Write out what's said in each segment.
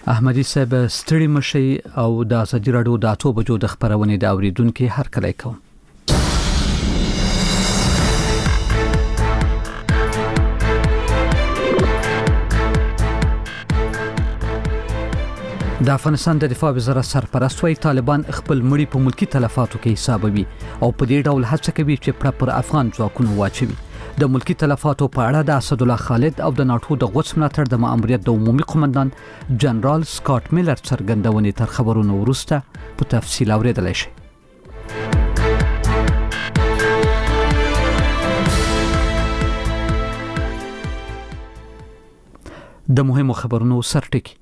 احمدي صاحب ستړي مشي او د ازادي راډیو د اتو بجو د خبرونې د اوریدونکو هر کله کوم. د افغانستان د دفاع وزارت سرپرست وايي طالبان خپل مړي په ملکی تلفاتو کې حسابوي او په دې ډول هڅه کوي چې پر افغان ځواکونو واچوي. د ملکی تلفاتو په اړه د اسد الله خالد او د ناتو د غوڅ ملاتړ د ماموریت د عمومي قومندان جنرال سکاټ میلر څرګندونې تر خبرونو وروسته په تفصیل اوریدل شي. د مهمو خبرونو سرټکی.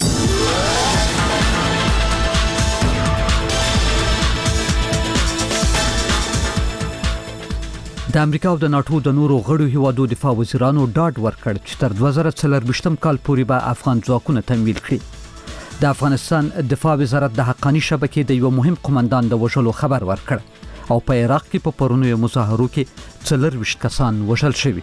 د امریکا او د ناتو د نورو غړو هیوادو دفاع وزیرانو ډاډ ورکړ چې تر 2024 کال پورې به افغان ځواکونه تمویل کړي. د افغانستان دفاع وزارت د حقانی شبکې د یو مهم قومندان د وژلو خبر ورکړ او په عراق کې په پرونی مظاهرو کې 24 کسان وژل شوي.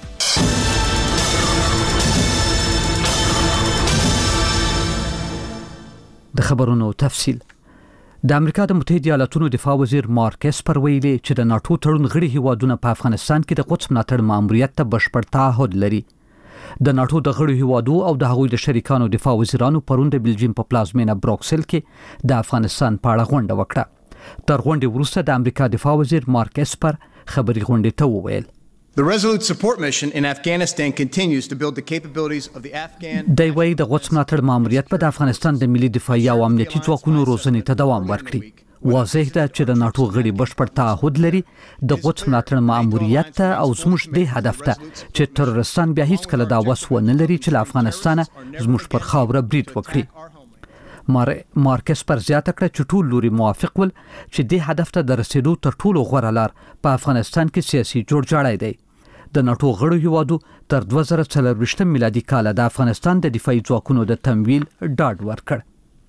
د خبرونو تفصیل. د امریکا د متحده ایالاتونو دفاع وزیر مارک اسپر ویلي چې د ناتو تړون غړي هیوادونه په افغانستان کې د قدس ملاتړ ماموریت ته بشپړ تعهد لري. د ناتو د غړي هیوادو او د هغوی د شریکانو دفاع وزیرانو پرون د بلجیم په پلازمینه بروکسل کې د افغانستان په اړه غونډه وکړه. تر غونډې وروسته د امریکا دفاع وزیر مارک اسپر خبري غونډې ته وویل: The Resolute Support Mission in Afghanistan continues to build the capabilities of the Afghan. د وی د غوڅ ملاتړ ماموریت په د افغانستان د ملي دفاعي او امنیتي ځواکونو روزنې ته دوام ورکړي. واضح ده چې د ناتو غړي بشپړ تعهد لري د غوڅ ملاتړ ماموریت ته او زموږ د هدف ته چې ترورستان بیا هیڅ کله دا وسو نه لري چې له افغانستانه زموږ پر خاوره برید وکړي. مارکس پر زیاته کړه چې ټول لوري موافق ول چې د هدف ته د رسیدو تر ټولو غوره لار په افغانستان کې سیاسي جوړجاړی دی. د ناتو غړو هیوادو تر 2024 میلادي کال د افغانستان د دفاعي ځواکونو د تمویل ډاډ ورکړ.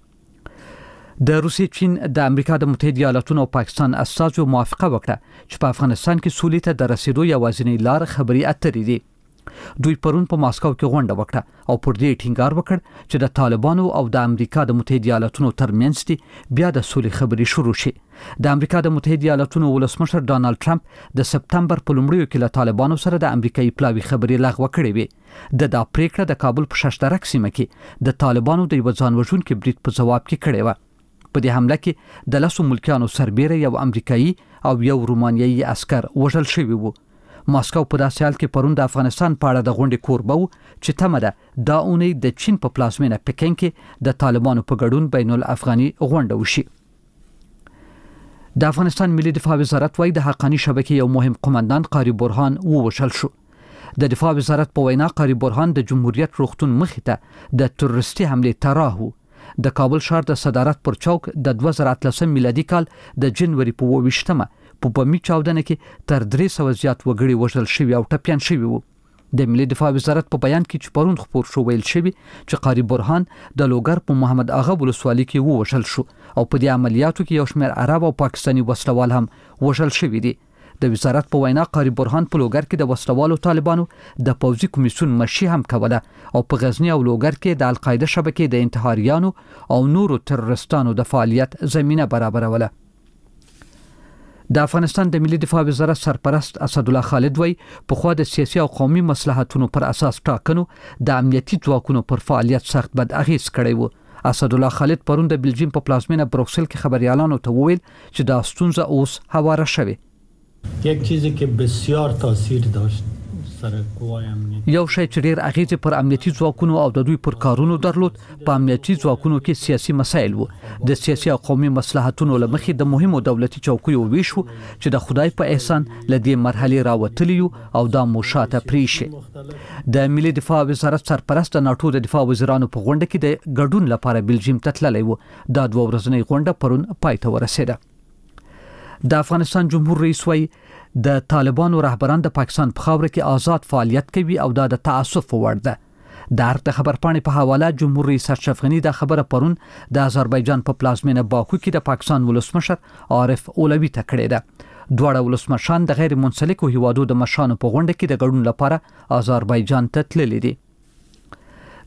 د روسیې، چین، د امریکا د متحده ایالاتونو او پاکستان استازو موافقه وکړه چې په افغانستان کې سولې ته د رسیدو یوازینۍ لار خبري اترې دي. دوی پرون په ماسکو کې غونډه وکړه او پر دې ټینګار وکړ چې د طالبانو او د امریکا د متحده ایالاتونو ترمنځ دي بیا د سولې خبري شروع شي. د امریکا د متحده ایالاتونو ولسمشر ډانلډ ټرمپ د سپتمبر په لومړیو کې له طالبانو سره د امریکایي پلاوي خبري لغوه کړې وي. د پریکړه د کابل په ششترک سیمه کې د طالبانو د یو ځان وژونکي برید په جواب کې کړې و. په دې حمله کې د 10 ملکیانو سربېره یو امریکایي او یو رومانیایي عسكر وژل شوي وو. ماسکو په داسې حال کې پرون د افغانستان په اړه د غونډې کوربه و چې تمه ده دا اونۍ د چین په پلازمینه پکین کې د طالبانو په ګډون بین الافغاني غونډه وشي. د افغانستان ملي دفاع وزارت وايي د حقانی شبکې یو مهم قومندان قاری برهان ووژل شو. د دفاع وزارت په وینا قاری برهان د جمهوریت روغتون مخې ته د تروریستي حمله طرح د کابل ښار د صدارت پر چوک د 2013 میلادي کال د جنوري په 28مه په بمی چاودنه کې تر 300 زیات وګړي وژل شوي او ټپيان شوي وو. د ملي دفاع وزارت په بیان کې چې پرون خبر شو ویل شوی چې قاری برهان د لوګر په محمد اغا ولسوالۍ کې ووژل شو او په دې عملیاتو کې یو شمېر عرب او پاکستاني وسلوال هم وژل شوي دي. د وزارت په وینا قاری برهان په لوګر کې د وسلوالو طالبانو د پوځي کمیسیون مشي هم کوله او په غزنی او لوګر کې د القاعده شبکې د انتحاریانو او نورو ترورستانو د فعالیت زمينه برابروله. د افغانستان د ملي دفاع وزارت سرپرست اسد الله خالد وای په خوا د سیاسي او قومي مصلحتونو پر اساس ټاکنو د امنیتي ځواکونو پر فعالیت سخت بد اغیز کړی وو. اسد الله خالد پرون د بلجیم په پلازمینه بروکسل کې خبريالانو ته وویل چې دا ستونزه اوس هواره شوه. یک چیزی که بسیار تاثیر داشت یو شی چې ډیر اغیز پر امنیتي ځواکونو او د دوی پر کارونو درلود په امنیتي ځواکونو کې سیاسي مسایل وو. د سیاسي او قومي مصلحتونو لمخې د مهمو دولتي چوکیو ویشو چې د خدای په احسان لدې مرحله راوتلیو او د موشاته پریشه. د ملي دفاع وزارت سرپرست د ناتو د دفاع وزیرانو په غونډه کې د ګډون لپاره بلجیم ته تللی وو. دا 2 ورځنۍ غونډه پرون پای ته ورسېده. د افغانستان جمهور رئیس وايي د طالبانو رهبران د پاکستان په خاوره کې آزاد فعالیت کوي او دا د تعصب وړ ده. د خبرپاڼې په حواله جمهور رئیس اشرف غنی د خبره پرون د آذربایجان په پلازمینه باکو کې د پاکستان ولسمشر عارف اولوی ته کړې ده. دواړه ولسمشران د غیر منسلکو هیوادو د مشرانو په غونډه کې د ګډون لپاره آذربایجان ته تللي دي.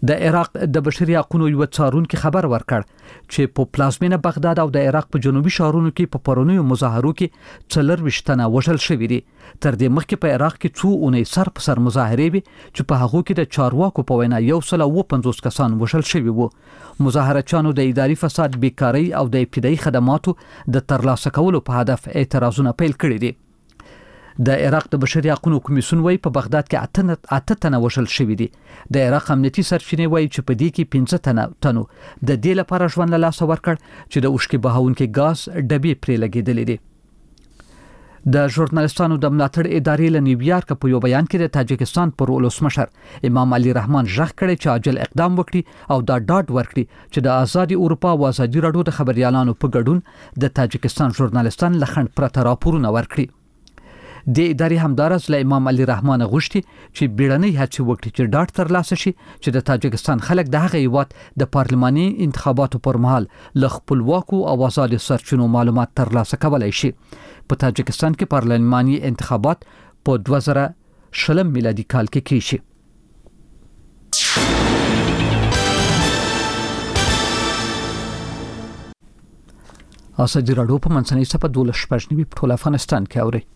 د عراق د بشري حقوقو یو څارونکو خبر ورکړ چې په پلازمینه بغداد او د عراق په جنوبي ښارونو کې په پرونیو مظاهرو کې 24 تنه وژل شوي دي. تر دې مخکې په عراق کې څو اونۍ سر په سر مظاهرې وي چې په هغو کې د چارواکو په وینا 150 کسان وژل شوي وو. مظاهرچیانو د اداري فساد، بیکاری او د ابتدایي خدماتو د ترلاسه کولو په هدف اعتراضونه پیل کړي دي. د عراق د بشري حقوقو کمیسیون وايي په بغداد کې 8 تنه وژل شوي دي. د عراق امنیتي سرچینې وايي چې په دې کې 15 تنو د دې لپاره ژوند له لاسه ورکړ چې د اوښکې بهاونکي غاز ډبې پرې لګېدلې دي. د ژورنالستانو د ملاتړ ادارې له نیویارک په یو بیان کې د تاجکستان پر ولسمشر امام علي رحمان ژغ کړی چې عاجل اقدام وکړي او دا ډاډ ورکړي چې د آزادي اروپا او آزادي راډیو د خبريالانو په ګډون د تاجکستان ژورنالستان لخند پرته راپورونه ورکړي. د ادارې همدارس له امام علي رحمان غوښتي چې بیړنۍ هڅې وکړي چې ډاډ ترلاسه شي چې د تاجکستان خلک د هغه هیواد د پارلماني انتخاباتو پر مهال له خپلواکو او آزاد سرچینو معلومات ترلاسه کولای شي. په تاجکستان کې پارلماني انتخابات په 2020 میلادي کال کې کیږي. آزادي راډیو په منځنۍ صفحه 12 په ټول افغانستان کې اوري.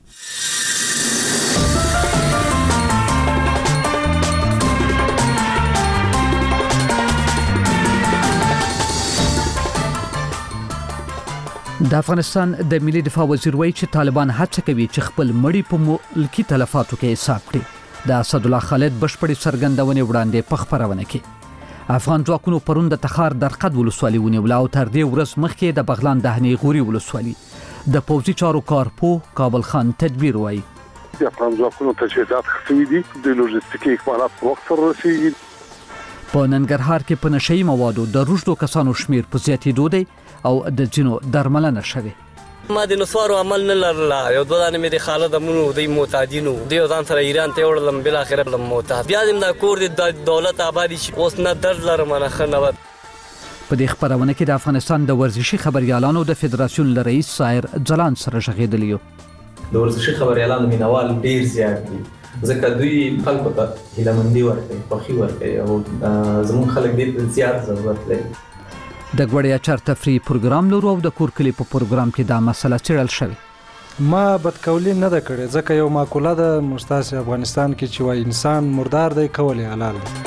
د افغانستان د ملي دفاع وزیر وایي چې طالبان هڅه کوي چې خپل مړی په ملکی تلفاتو کې حساب کړي. د اسد الله خالد بشپړي سرګندونې وړاندې په خبرونه کې افغان ځواکونو پرون د تخار درقد ولسوالۍ ونیول او تر دې ورځ مخکې د بغلان دهنې غوري ولسوالۍ. د پوځي چارو کارپو کابل خان تدبیر وایي د افغان ځواکونو تجهیزات خسوي دي، د لوجستیکي اکمالات په وخت سره رسیږي. په ننګرهار کې په نشئی موادو د روزدو کسانو شمیر په زیاتېدو دی او د جنو درملنه شوه. ما د نسوارو عمل نه لرله، یو دوه دانې مې د خاله د مونو د معتادینو د ځان سره ایران ته وړلم، بل اخر لم معتاد بیا دم د کور د دولت آبادی شي اوس نه درد لرم نه خنوت. په دې خبرونه کې د افغانستان د ورزشي خبريالانو د فدراسیون رئیس سایر ځلان سره شغېدلی یو. د ورزشي خبريالانو مینوال ډیر زیات دي ځکه دوی خلکو ته هیلمندي ورکوي، خوښي ورکوي او زموږ خلک ډیر زیات ضرورت لري. د غوړیا چار تفریح پروګرام لرو او د کور کلی په پروګرام کې دا مسله چیرل شوی. ما بدقولی نه ده کړې ځکه یو ماقوله ده مستاس افغانستان کې چې وای انسان مردار دی کولی حلال دی.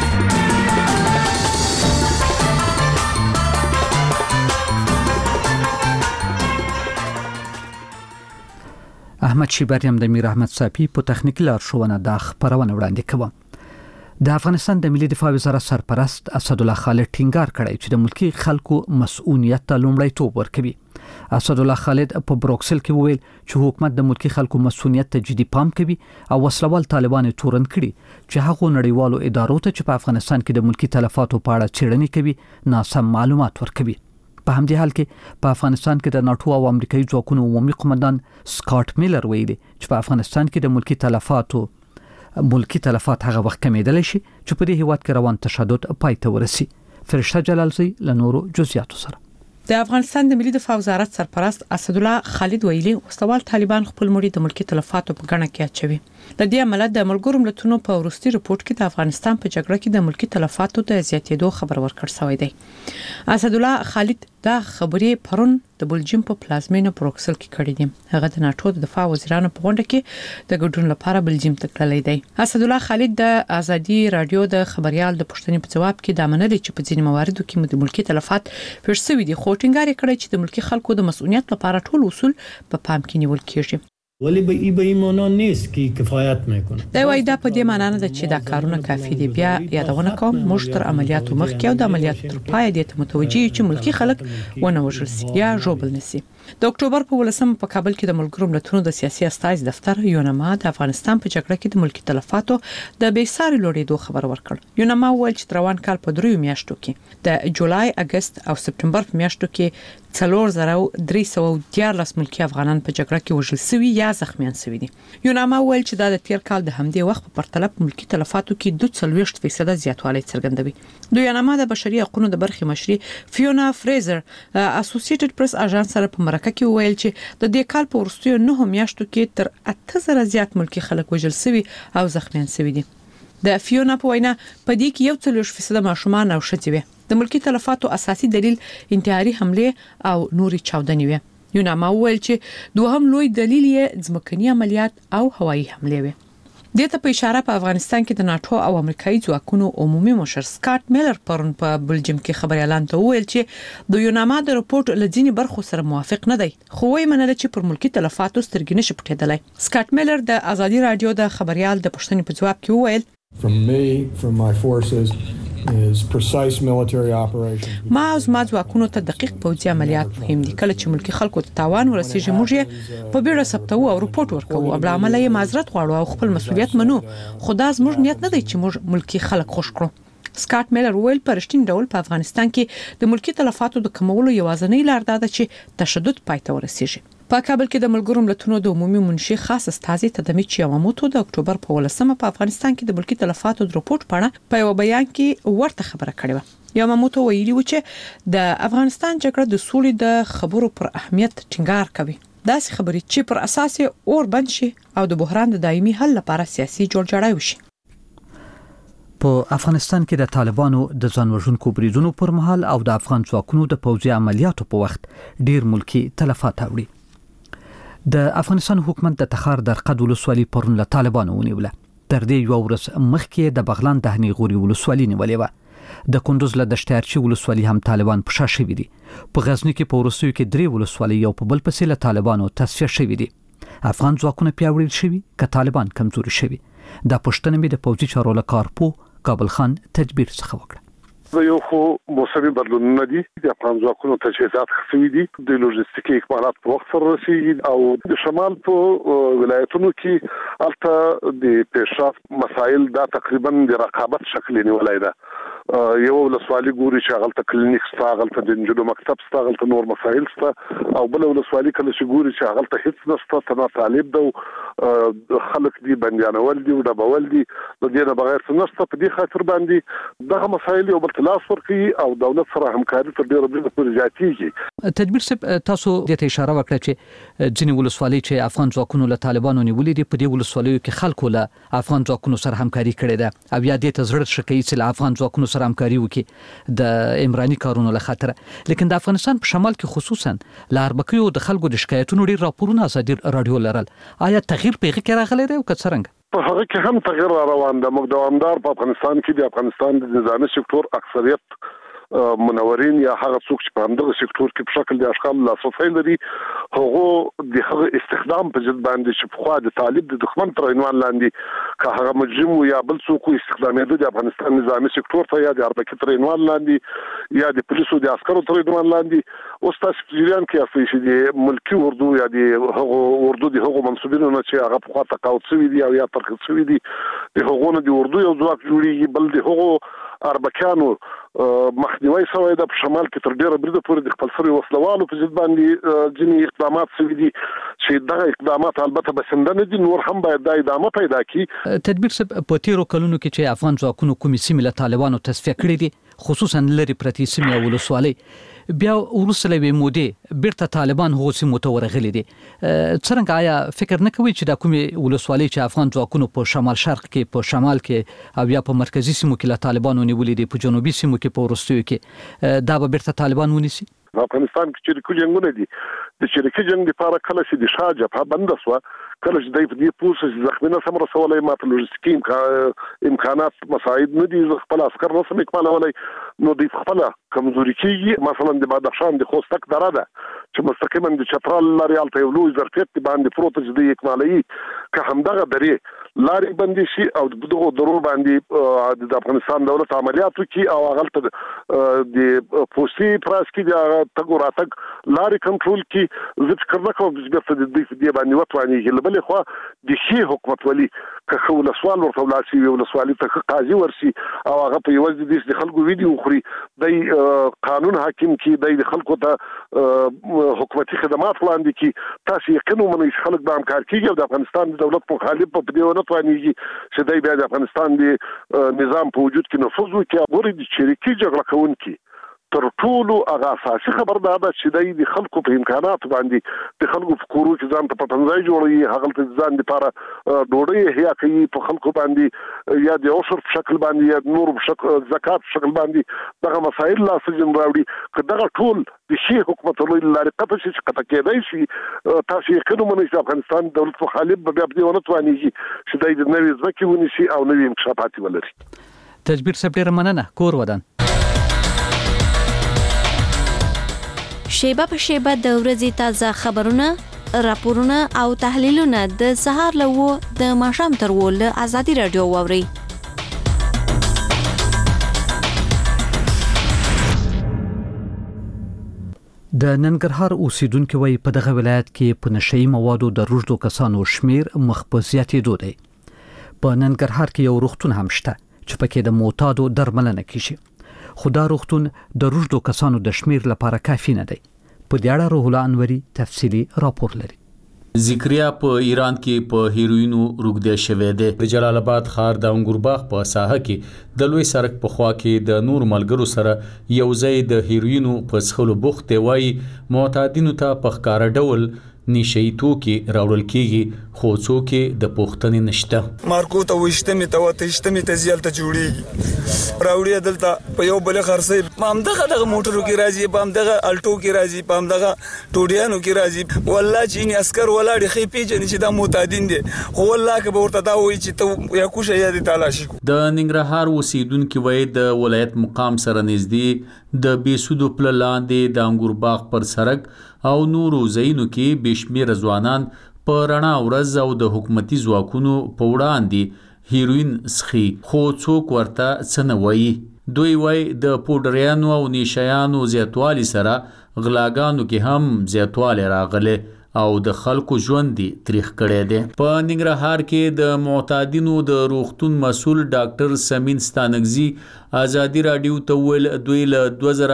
احمد شیبریم د میر احمد صافی په تخنیکی لارښوونه د خبرونه وړاندې کوم. د افغانستان د ملي دفاع وزارت سرپرست اسد الله خالد ټینګار کړی چې د ملکی خلکو مسؤلیت ته لومړیتوب ورکوي. اسد الله خالد په بروکسل کې وویل چې حکومت د ملکی خلکو مسؤلیت ته جدي پام کوي او وسلوال طالبان تورن کړي چې هغه نړیوالو ادارو ته چې په افغانستان کې د ملکی تلفاتو په اړه څېړنې کوي ناسم معلومات ورکوي. په همدې حال کې په افغانستان کې د ناتو او امریکایي ځواکونو عمومي قومندان سکاټ میلر ویلي چې په افغانستان کې د ملکی تلفات هغه وخت کمیدلی شي چې په دې هیواد کې روان تشدد پای ته ورسي. فرشته جلالزی له نورو جزئیاتو سره. د افغانستان د ملي دفاع وزارت سرپرست اسد الله خالد ویلي وسوال طالبان خپل مړي د ملکی تلفاتو په ګڼه کې اچوي. د دې عمل د ملګرو ملتونو په وروستي رپورت کې د افغانستان په جګړه کې د ملکی تلفاتو د زیاتېدو خبر ورکړ شوی دی. اسد الله خالد دا خبرې پرون د بلجیم په پلازمینه بروکسل کې کړې دي. هغه د ناتو د دفاع وزیرانو په غونډه کې د ګډون لپاره بلجیم ته تللی دی. اسد الله خالد د آزادي رادیو د خبريال د پښتنې په جواب کې د منلي چې په ځینې مواردو کې د ملکی تلفات پیښ شوي دي، خو ټینګار کړی چې د ملکی خلکو د مسؤلیت لپاره ټول اصول په پام کې نیول کیږي. ولی به این معنا نیست که کفایت میکنه. دا وایي دا په دې معنی نه ده چې دا کارونه کافي دي. بیا یادونه کوم موږ تر عملیاتو مخکې او د عملیاتو تر پای دې ته متوجي چې ملکی خلک ونه وژل شي یا ژوبل نشي. د اکتوبر په 18 په کابل کې د ملګرو ملتونو د سیاسي استازي دفتر یونما د افغانستان په جګړه کې د ملکی تلفاتو د بیساري لوړېدو خبر ورکړ. یونما وویل چې روان کال په 3 میاشتو کې د جولای، اگست او سپتمبر په میاشتو کې 4314 ملکی افغانان په جګړه کې وژل شوي یا زخمیان شوي دي. یونما ویل چې دا د تیر کال د همدې وخت په پرتله په ملکی تلفاتو کې 42% زیاتوالی څرګندوي. د یونما د بشري حقوقو د برخې مشري فیونا فریزر اسوسییټډ پریس اژانس سره په مرکه کې ویل چې د دې کال په وروستیو 9 میاشتو کې تر 8000 زیات ملکی خلک وژل شوي او زخمیان شوي دي. د فیونا په وینا په دې کې 40% ماشومان او ښځې وي. د ملکی تلفاتو اساسي دلیل انتحاري حمله او نوري چاودنې وي. یوناما وویل چې دوهم لوی دلیل یې ځمکني عملیات او هوایي حمله وي. دته په اشاره په افغانستان کې د ناتو او امریکایي ځواکونو عمومي مشر سکاټ میلر پرون په بلجیم کې خبري اعلان ته وویل چې د یوناما د رپورت لځینی برخو سره موافق نه دی، خو وایي منل چې پر ملکی تلفاتو سترګې نشي پټېدلای. سکاټ میلر د ازادي رادیو د خبريال د پښتنې په جواب کې وویل From my forces is precise military operations. ما او زما ځواکونو ته دقیق پوځي عملیات مهم دي. کله چې ملکی خلکو ته تاوان ورسیږي موږ په بیړه ثبتو او رپورت ورکوو او بل عمل یې معذرت غواړو او خپل مسؤلیت منو. خدا زموږ نیت نه دی چې موږ ملکی خلک خوش کړو. سکاټ میلر ویل په رښتینی ډول په افغانستان کې د ملکی تلفاتو د کمولو یوازینی لار ده چې تشدد پای ته ورسیږي. په کابل کې د ملګرو ملتونو د عمومي منشي خاص استاذي تدمیچ یاماموتو د اکتوبر په 18 په افغانستان کې د ملکی تلفاتو د رپورت په اړه په یو بیان کې ورته خبره کړې و. یاماموتو ویلي و چې د افغانستان جګړه د سولې د خبرو پر اهمیت ټینګار کوي. داسې خبرې چې پر اساس اور بند شي او د بحران د دایمي حل لپاره سیاسي جوړجاړی وشي. په افغانستان کې د طالبانو د ځانوژونکو بریدونو پر مهال او د افغان ځواکونو د پوځي عملیاتو په وخت ډیر ملکی تلفات اوړي. د افغانستان حکومت د تخار درقد ولسوالۍ پرون له طالبانو ونیوله. تر دې یو ورځ مخکې د بغلان دهنی غوري ولسوالۍ نیولې و. د کندوز له دشتارچی ولسوالۍ هم طالبان په شا شوي دي. په غزنی کې په ورسوي کې 3 ولسوالۍ یو په بل پسې له طالبانو تصفیه شوي دي. افغان ځواکونه پیاوړي شوي که طالبان کمزوري شوي. دا پښتنه مې د پوځي چارو لکارپو کابل خان تدبیر څخه وکړه. یو خو موسمي بدلونونه دي د افغان ځواکونو تجهیزات خسوي دي، د لوجستیکي اکمالات په وخت سره رسیدي او د شمال په ولایتونو کې البته د پیشرفت مسایل دا تقریبا د رقابت شکل نیولای ده. یو ولسوالۍ ګوري چې هغه کلینیک ستا، هغه د انجلو مکتب ستا، هغه نور مسایل ستا، او بل ولسوالۍ کله چې ګوري چې هغه هیڅ نشته، تنا طالب ده خلک دي بنديانول دي او ډبول دي، د دې نه بغیر څه نشته. په دې خاطر باندې دغه مسایل یو بل لاس ورکړي او دولت سره همکاري تر ډیره پورې زیاتېږي. تدبیر صاحب تاسو د اشاره وکړه چې ځینې ولسوالۍ چې افغان ځواکونو له طالبانو نیولې دي په دې ولسوالیو کې خلکو له افغان ځواکونو سره همکاري کړې ده او یا دې ته زړه شکایي چې له افغان ځواکونو سره همکاري وکړي د عمراني کارونو له خاطر. لیکن د افغانستان په شمال کې خصوصا له اربکیو د خلکو د شکایتونو ډیر راپورونه ازادي رادیو لرل. آیا تغییر پیغه کې راغلی دی او که څنګه؟ په هغه کې هم تغیر روان ده. موږ دوامدار په افغانستان کې د افغانستان د نظامی سکتور اکثریت منورین یا هغه څوک چې په همدغه سکتور کې په شکل د اشغال لاسرسی لري هغه د هغه استخدام په ضد باندې چې په خوا د طالب د دښمن تر عنوان لاندې که هغه مجرم یا بل څوک استخدامېده د افغانستان نظامی سکتور ته یا د اربکي تر عنوان لاندې یا د پولیسو د عسکرو تر عنوان لاندې. اوس تاسو په جریان کې یاستئ چې د ملکی اردو یا د هغه اردو د هغه منسوبینو نه چې هغه په خوا تقاعد شوي دي او یا ترخیص شوي دي د هغه نه د اردو یو ځواک جوړیږي، بل د هغه اربکانو مخنیوي شوی د شمال کې تر ډیره بریده پورې د خپل سری وسلوالو په ضد باندې ځینې اقدامات شوي دي چې دغه اقدامات البته بسنده نه دي، نور هم باید د ادامه پیدا کړي. تدبیر په تیرو کلونو کې چې افغان ځواکونو کومې سیمې له طالبانو تصفیه کړې دي خصوصا لري پرتی سیمې او ولسوالۍ بیا ورسره به مودې بیرته طالبان هغه سیمو ته ورغلي دي. څنګه آیا فکر نه کوي چې دا کومې ولسوالۍ چې افغان ځواکونو په شمال شرق کې په شمال کې او یا په مرکزی سیمو کې له طالبانو نیولې دي په جنوبي سیمو کې په ورستیو کې دا به بیرته طالبان ونیسي؟ په افغانستان کې چریکي جنگونه دي. د چریکي جنگ لپاره کله چې د شاه جبهه بنده شو، کله چې د دې پوسټ زخمینه سم رسولای ماته لوجستیکي امکانات مساعد نه دي، خپل عسكر نه سم کمالولای، نو د خپل کمزوري کیږي. مثلا د بدخشان د خوستک دره ده چې مستقیما د چترال لاري الته یو لوی ظرفیت باندې پروت د اکمالي که همدغه درې لاري بندي شي او دغه درو باندې د افغانستان دولت عملیاتو کې او هغه د پوسټي پراس کې د تګوراتګ لاري کنټرول کې زت کړه کوم چې د دې باندې وټواني غلبلې خو د شي حکومت ولي که خو سوال ورته ولاسي وي سوالي ته قاضي ورسي او هغه په یوه د خلکو ویډیو خوري د قانون حاکم کې د خلکو ته حکومتي خدمات وړاندې کی تاسو یقینو منئ خلک به همکار کیږي او د افغانستان د دولت مخالف په دې ونه توانيږي چې دای بیا د افغانستان د نظام په وجود کې نفوذ وکړي. غوړي د چریکي جګړه کوونکي تر ټولو هغه اساسي خبر دا ده چې د خلکو په امکانات باندې د خلکو په کورو کې ځان ته پټنځای جوړوي، هغه ته ځان لپاره ډوډۍ هيا کوي په خلکو باندې، یا د اوسر په شکل باندې یا نور په شکل زکات په شکل باندې دغه مسایل لا سجن راوړي. که دغه ټول د شي حکومت لارې قطع شي چې قطع کېدای شي، تاسو یقین ومنئ چې افغانستان دولت مخالف به بیا په دې ونه توانېږي چې د نوې ځمکې ونیسي او نوې انکشافات ولري. تجبیر صاحب ډېره مننه. کور ودان شیبه په شیبه د ورځې تازه خبرونه، راپورونه او تحلیلونه د سهار له د ماښام تر له آزادي رادیو واوري. د ننګرهار اوسیدونکو وایي په دغه ولایت کې په نشئی موادو د روږدو کسانو شمیر مخ په زیاتېدو دی. په ننګرهار کې یو روغتون هم شته چې پکې د معتادو درملنه کیږي، خو دا روغتون د روږدو کسانو د شمیر لپاره کافي نه دی. په دې اړه روح الله انوري تفصیلی راپور لري. ذکریا په ایران کې په هیروینو روږدی شوی دی. د جلال آباد ښار د انګورباغ په ساحه کې د لوی سړک په خوا کې د نور ملګرو سره یو ځای د هیروینو په څښلو بوخت دی. وایي معتادینو ته په ښکاره ډول نشئی توکي راوړل کیږي، خو څوک د پوښتنې نشته. مارکو ته وشتمې ته وتشتمې ته زیالته جوړیږي، راوړي دلته په یو بل خرڅي پام دغه موټرو کې راځي، پام دغه الټو کې راځي، پام دغه ټوډیانو کې راځي. والله چې عسكر ولاړ خې پیژنې چې دا معتادین دي، خو والله که به ورته دا وایي چې ته یا کوشه یا دي تلاشي. د ننګرهار اوسیدونکو وایي د ولایت مقام سره نږدې د بیسودو پل لاندې د انګورباغ پر سړک او نورو ځایونو کې بشمیر ځوانان په رڼا ورځ او د حکومتي ځواکونو په وړاندې هیروین څخي، خو څوک ورته څه نه وایي. دوی وایي د پوډریانو او نیشیانو زیاتوالي سره غلاګانو کې هم زیاتوالی راغلی او د خلکو ژوند دی تریخ کړی دی. په ننګرهار کې د معتادینو د روغتون مسؤل ډاکټر سمین ستانکزي آزادي رادیو ته ویل دوی له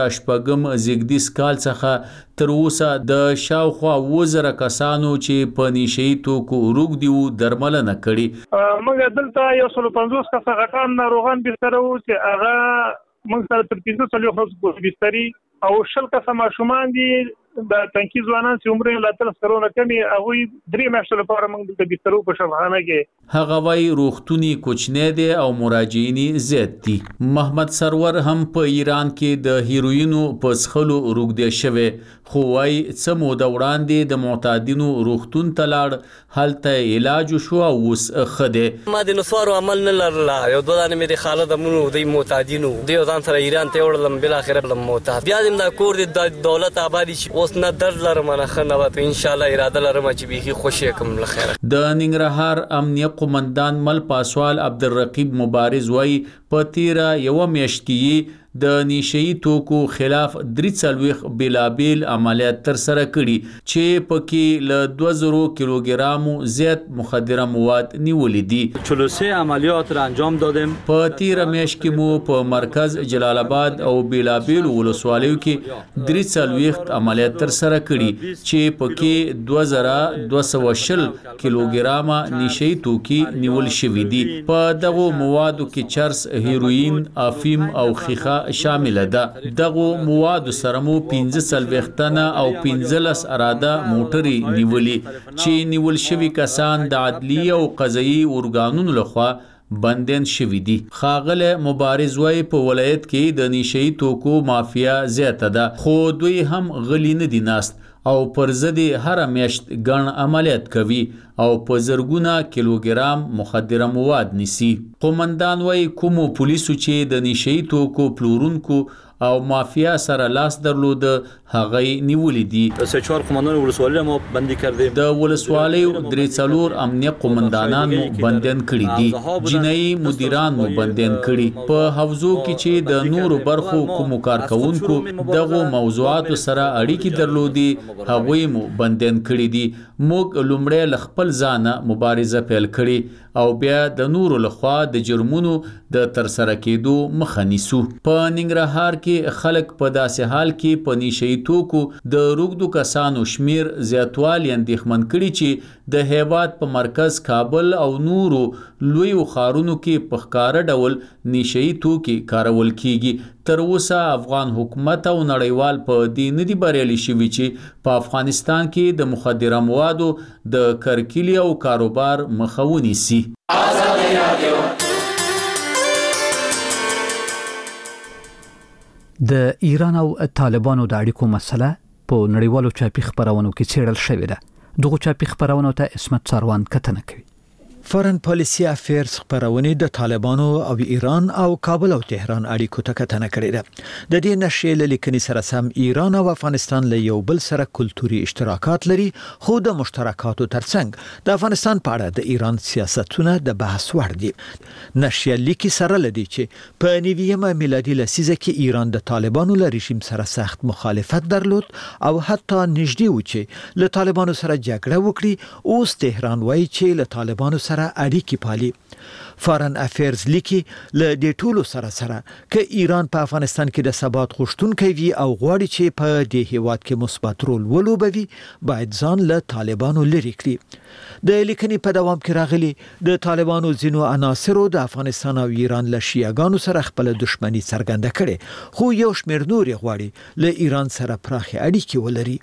2008 زیږدیز کال څخه تر اوسه د شاوخوا 2000 کسانو چې په نشئی توکو روږدي وو درملنه کړې. موږ دلته 150 کسه غټان ناروغان بستر وو چې هغه موږ سره تر 15 خلکو بستري او 10 کسه ماشومان دي د تنکي ځوانان چې عمر یې لا تر سرونه کمی، هغه 3 میاشتې لپاره موږ د بسترو په شفاخانه کې. هغه وايي روغتوني کوچنی دی او مراجعینی زیات دي. محمد سرور هم په ایران کې د هیروینو په څښلو روږدی شوی، خو وايي څه موده وړاندې د معتادینو روغتون ته لاړ، هلته علاج شو او اوس ښه دی. ما د نسوارو عمل نه لرله، یو دوه دانې مې د خاله د مونو د معتادینو د ځان سره ایران ته وړلم، بالاخره لم معتاد. بیا د کور د دولت آبادی شي، اوس نه درد لرم، نه خنوات ان شاء الله اراده لرم چې به خوشی کوم لخيره. د ننګرهار امنیه قومندان مل پاسوال عبدالرقیب مبارز وایي په تیره یو میاشت کې د نشئی توکو خلاف 43 بیلابیل عملیات تر سره کړي چې پکې له 2000 کیلوګرامو زیات مخدره مواد نیولې دي. 43 عملیات را انجام دادیم. په تیره میاشت کې مو په مرکز جلال آباد او بیلابیل ولسوالیو کې 43 عملیات تر سره کړي چې پکې 2220 کیلوګرامه نشئی توکي نیول شوي دي. په دغه موادو کې چرس، هیروین، افیم او خیخه شامل ده. دغه مواد سره مو 15 تنه او 15 اراده موټرې نیولې چې نیول شوي کسان د عدلی او قضایي ارګانونو لخوا بندین شوي دي. ښاغلی مبارز وایي په ولایت کې د نشئی توکو مافیا زیاته ده، خو دوی هم غلی نه دي ناست او پر ضد هر میاشت ګڼ عملیات کوي او په زرګونه کیلوګرام مخدره مواد نیسي. قومندان وایي کومو پولیسو چې د نشئی توکو پلورونکو او مافیا سره لاس درلود هغه نیولې دي. سه چهار قومندان ولسوالۍ مو بندي کړل. د ولسوالۍ 3 امنیه قومندانان مو بندین کړي دي، جنایي مدیران مو بندین کړي. په حوزو کې چې د نورو برخو کوم کارکونکو دغه موضوعات سره اړیکې درلودي هغه مو بندین کړي دي. موږ لومړی لخپل ځانه مبارزه پیل کړي او بیا د نورو لخوا د جرمونو د ترسره کېدو مخه نیسو. په ننګرهار کې کې خلک په داسې حال کې په نشئی توکو د روغدو کسانو شمیر زیاتوالی اندېښمن کړي چې د هیواد په مرکز کابل او نورو لویو ښارونو کې په ښکاره ډول نشئی توکي کارول کیږي. تر اوسه افغان حکومت او نړیوال په دې نه دي بریالي شوي چې په افغانستان کې د مخدره موادو د کرکیلي او کاروبار مخه ونیسي. د ایران او طالبانو د اړیکو مسله په نړیوالو چاپي خبرونو کې څېړل شوې ده. دغه چاپي خبرونو ته اسمت ساروان کتنه کوي. فارن پالیسی افیرز خبرونه د طالبانو او ایران او کابل او تهران اړیکو ته کتنه کړې ده. د دې نشې لیکنې سره سم ایران او افغانستان له یو بل سره کلتوري اشتراکات لري، خو د مشترکاتو ترڅنګ د افغانستان په اړه د ایران سیاستونه د بحث وړ دي. نشې لیکي سره لدی چې په 9 میلادي لسیزه کې ایران د طالبانو له رژیم سره سخت مخالفت درلود او حتی نږدې و چې له طالبانو سره جګړه وکړي. اوس تهران وایي چې له طالبانو سره اړیکې پالي. فارن افیرز لیکي له دې ټولو سره چې ایران په افغانستان کې د ثبات غوښتونکی وي او غواړي چې په دې هیواد کې مثبت رول ولوبوي، باید ځان له طالبانو لري کړي. د لیکنې په دوام کې راغلي د طالبانو ځینو عناصرو د افغانستان او ایران له شیعاګانو سره خپل دښمنی څرګنده کړي، خو یو شمېر نور غواړي له ایران سره پراخه اړیکې ولري.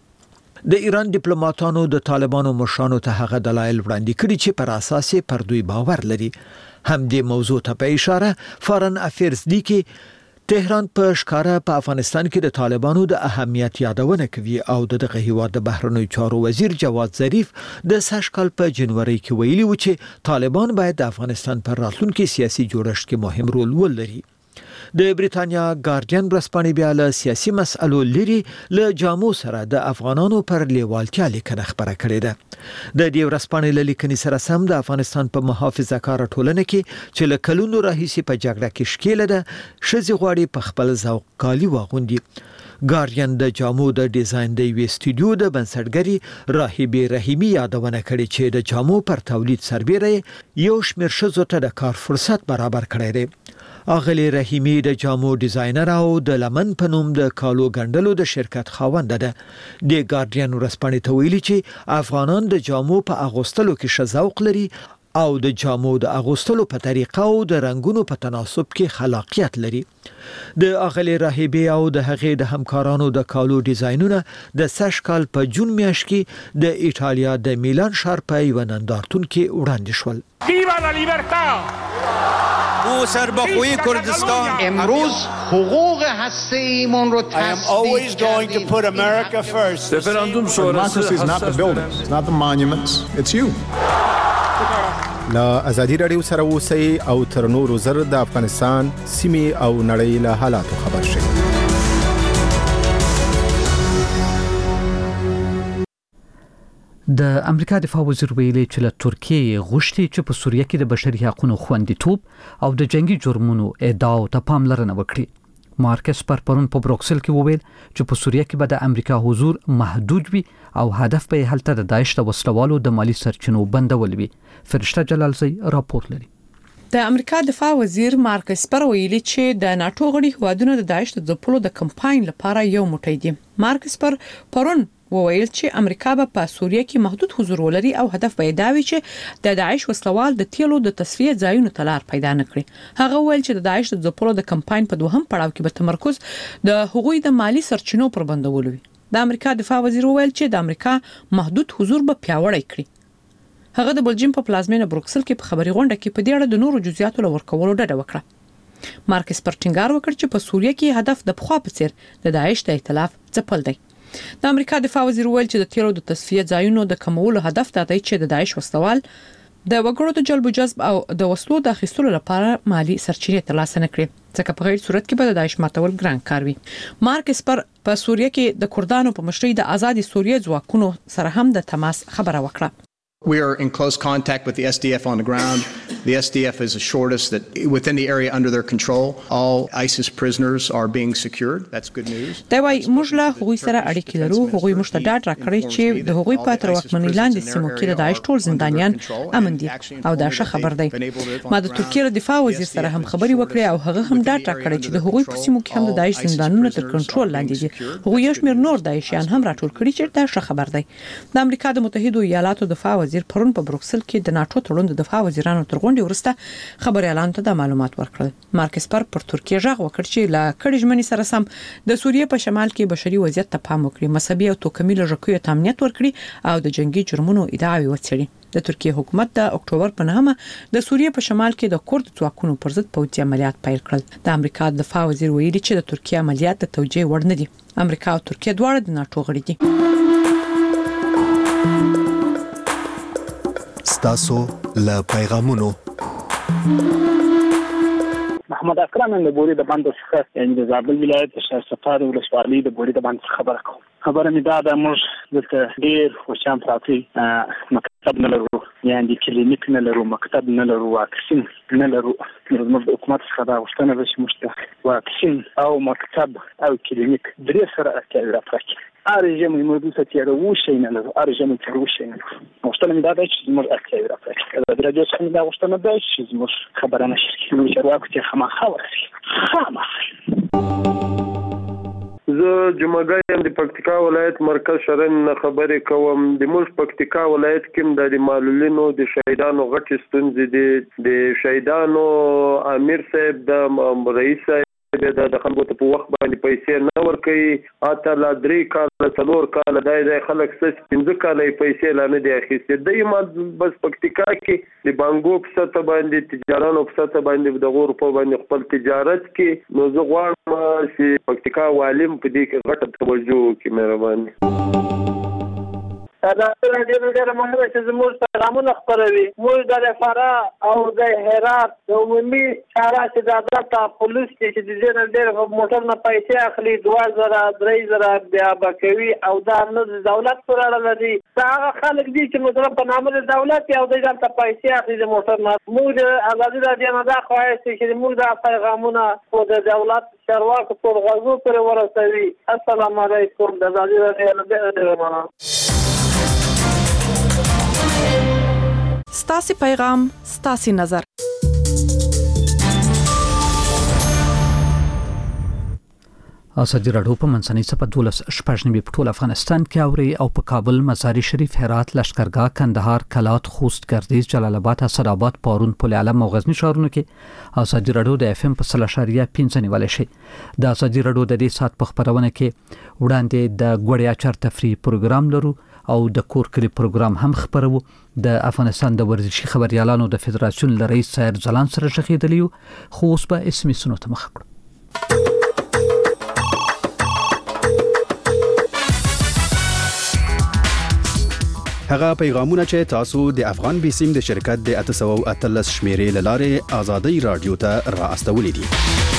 د ایران ډیپلوماټانو د طالبانو مشرانو ته هغه دلایل وړاندې کړي چې پر اساس یې پر دوی باور لري. هم دې موضوع ته په اشاره فارن افیرز لیکي تهران په ښکارا په افغانستان کې د طالبانو د اهمیت یادونه کوي او دغه هیواد د بهرنیو چارو وزیر جواد ظریف د سږکال په جنوري کې ویلي و چې طالبان باید د افغانستان پر راتلونکي سیاسي جوړښت کې مهم رول ولري. د بریتانیا ګارډین ورځپاڼې بیا له سیاسي مسألو لري له جامو سره د افغانانو پر لیوالتیا لیکنه خبره کړې ده. د دې ورځپاڼې له لیکنې سره سم د افغانستان په محافظه‌کاره ټولنه کې چې له کلونو راهیسې په جګړه کې ښکېله ده، ښځې غواړي په خپل ذوق کالي واغوندي. ګارډین د جامو د ډیزاین د یوې سټوډیو د بنسټګري راهبې رحیمي یادونه کړې چې د جامو پر تولید سربېره یو شمېر ښځو ته د کار فرصت برابر کړی دی. اغلی رحیمی د جامو ډیزاینر او د لمن په نوم د کالو ګندلو د شرکت خاوند ده. د ګارډین ورځپاڼې ته ویلي چې افغانان د جامو په اغوستلو کې ښه ذوق لري او د جامو د اغوستلو په طریقه او د رنگونو په تناسب کې خلاقیت لري. د اغلی راهبې او د هغې د همکارانو د کالو ډیزاینونه د سږکال په جون میاشت کې د ایټالیا د میلان ښار په یو نندارتون کې وړاندې شول. ویوا لا لیبرتا! او سربخوی کردستان امروز حقوق هسته‌ایمون رو I am always going to put America first. Referendum sonrası is not the buildings, it's not the monuments, it's you. لا ازادي رادیو سره اوسئ او تر نورو زر د افغانستان سیمې او نړۍ له حالاتو خبر شئ. د امریکا دفاع وزیر ویلي چې له ترکیې غوښتي چې په سوریه کې د بشري حقوقو خوندیتوب او د جنگي جرمونو ادعاو ته پاملرنه وکړي. مارکس پرون په بروکسل کې وویل چې په سوریه کې به د امریکا حضور محدود وي او هدف به هلته د داعش د وسلوالو د مالی سرچینو بندول وي. فرشته جلالزی راپور لري. د امریکا دفاع وزیر مارکس ویلي چې د ناتو غړي هوادونو د داعش د ځپلو د کمپاین لپاره یو موټی دي. مارکس پرون وویل چې امریکا به په سوریه کې محدود حضور ولري او هدف به دا وي چې د داعش وسلوال د تیلو د تصفیه ځایونو ته لار پیدا نکړي. هغه ویل چې د داعش د ځپلو د کمپاین په دوهم پړاو کې به تمرکز د هغوی د مالی سرچینو پر بندول وي. د امریکا دفاع وزیر ویل چې د امریکا محدود حضور به پیاوړی کړي. هغه د بلجیم په پلازمینه بروکسل کې په خبري غونډه کې په دې اړه د نورو جزئیاتو لور کولو ډډه وکړه. مارکس ټینګار وکړ چې په سوریه کې هدف د پخوا په څیر د داعش د ائتلاف ځپل دی. د امریکا دفاع وزیر ویل چې د تیلو د تصفیه ځایونو د کمولو هدف دا دی چې د داعش وسلوال د وګړو د جلب جذب او د وسلو د اخیستلو لپاره مالی سرچینې ترلاسه نکړي، ځکه په غیر صورت کې به د داعش ماتول ګران کار وي. مارکس په سوریه کې د کردانو په مشرۍ د آزادي سوریه ځواکونو سره هم د تماس خبره وکړه. We are in close contact with the SDF on the ground. The SDF has assured us that within the area under their control, all ISIS prisoners are being secured. That's good news. دا وايي موږ له هغوی سره اړیکې لرو، هغوی موږ ته ډاډ راکړی چې د هغوی په تر واکمنۍ لاندې سیمو کې د داعش ټول زندانیان امن دي او دا ښه خبر دی. ما د ترکیې دفاع وزیر سره هم خبري وکړې او هغه هم ډاډ راکړی چې د هغوی په سیمو کې هم د داعش زندانونه تر کنټرول لاندې دي. هغوی یو شمېر نور داعشیان هم راټول کړي چې دا ښه خبر دی. د امریکا د متحده ایالاتو دفاع وزیر پرون په بروکسل کې د ناتو تړون د دفاع وزیرانو تر غونډې وروسته خبريالان ته د معلومات ورکړل. مارک اسپر پر ترکیه ژغ وکړ چې لا کډې ژمنې سره سم د سوریې په شمال کې بشري وضعیت ته پام وکړي، مذهبي او توکمي لږکیو ته امنیت ورکړي او د جنگي جرمونو ادعاوې وڅېړي. د ترکیه حکومت د اکتوبر په 9 د سوریې په شمال کې د کورد ځواکونو پر ضد پوځي عملیات پیل کړل. د امریکا دفاع وزیر ویلي چې د ترکیه عملیات د توجیه وړ نه دي. امریکا او ترکیه دواړه د ناتو غړي دي. ستاسو له پیغامونو محمد اکرم د بوري د باندې څخه د زابل ولایت د شهرستان ولسوالۍ د بوري د باندې خبره کوم. خبره مې دا ده موږ د ډېر خوشام پراتی مکتب نه لرو، یعنی کلینیک نه لرو، مکتب نه لرو، واکسین نه لرو. موږ د حکومت څخه دا غوښتنه ده چې موږ واکسین او مکتب او کلینیک درې سره اړتیا راپرکړي. ارجم موږ د تیارو شي نه لرو، ارجم تیارو شي نه لرو. غوښتنه مې دا ده چې موږ اړتیا راپرکړي. دا د راډیو څخه دا غوښتنه ده چې موږ خبره نشي موږ چارواکو ته خامخا ورسي. زه جمعګایم د پکتیکا ولایت مرکز شرن خبرې کوم. د موږ پکتیکا ولایت کې د معلولینو د شهیدانو غټ ستونزې دي. د شهیدانو امیر صاحب د رئیس صاحب د خلکو ته په وخت باندې پیسې نه ورکوي. اته لا 3 کاله 4 کاله دای خلک 15 کاله پیسې لا نه دی اخیستي. د ما بس پکتیکا کې د بانګو په سطح باندې تجارانو په سطح باندې د غور په باندې خپل تجارت کې نو زه غواړم چې پکتیکا والیم په دې کې غټه توجه وکړي. مهرباني. دا ډېر مهمه چې زموږ پیغامونه خپروي. موږ د فراه او د هرات د عمومي چاره چې د عدالت پولیس چې د دې ډېر موټر نه پیسې اخلي 2000 3000 بیا بکوي او دا نه د دولت پر اړه لري. دا هغه خلک دي چې موږ په نامه د دولت او د ځان ته پیسې اخلي د موټر نه. موږ د ازادي راډیو نه دا خواهش چې موږ د پیغامونه او د دولت چارواکو پر غوږو پر ورسوي. السلام علیکم. د ازادي راډیو نه ستاسي پیغام ستاسي نظر. ازادي راډیو په منځنۍ صفه 12 په ټول افغانستان کې اوري او په کابل، مزار شریف، هرات، لشکرګاه، کندهار، کلات، خوست، ګردیز، جلال آباد، اسداباد، پارون، پل علم او غزنی ښارونو کې ازادي راډیو د FM په 0.5 نیول شي. د ازادي راډیو د دې سات په خبرونه کې وړاندې د غوړیا چر تفریح پروګرام لرو او د کور کلی پروګرام هم خبرو. د افغانستان د ورزشي خبريالانو د فدراسیون رئیس سایر ځلان سره شخیدلیو خو اوس به اسمي سنو ته مخ کړو. هغه پیغامونه چې تاسو د افغان بیسیم د شرکت د 813 شمیرې لاره ازادي رادیو ته را استولې دي.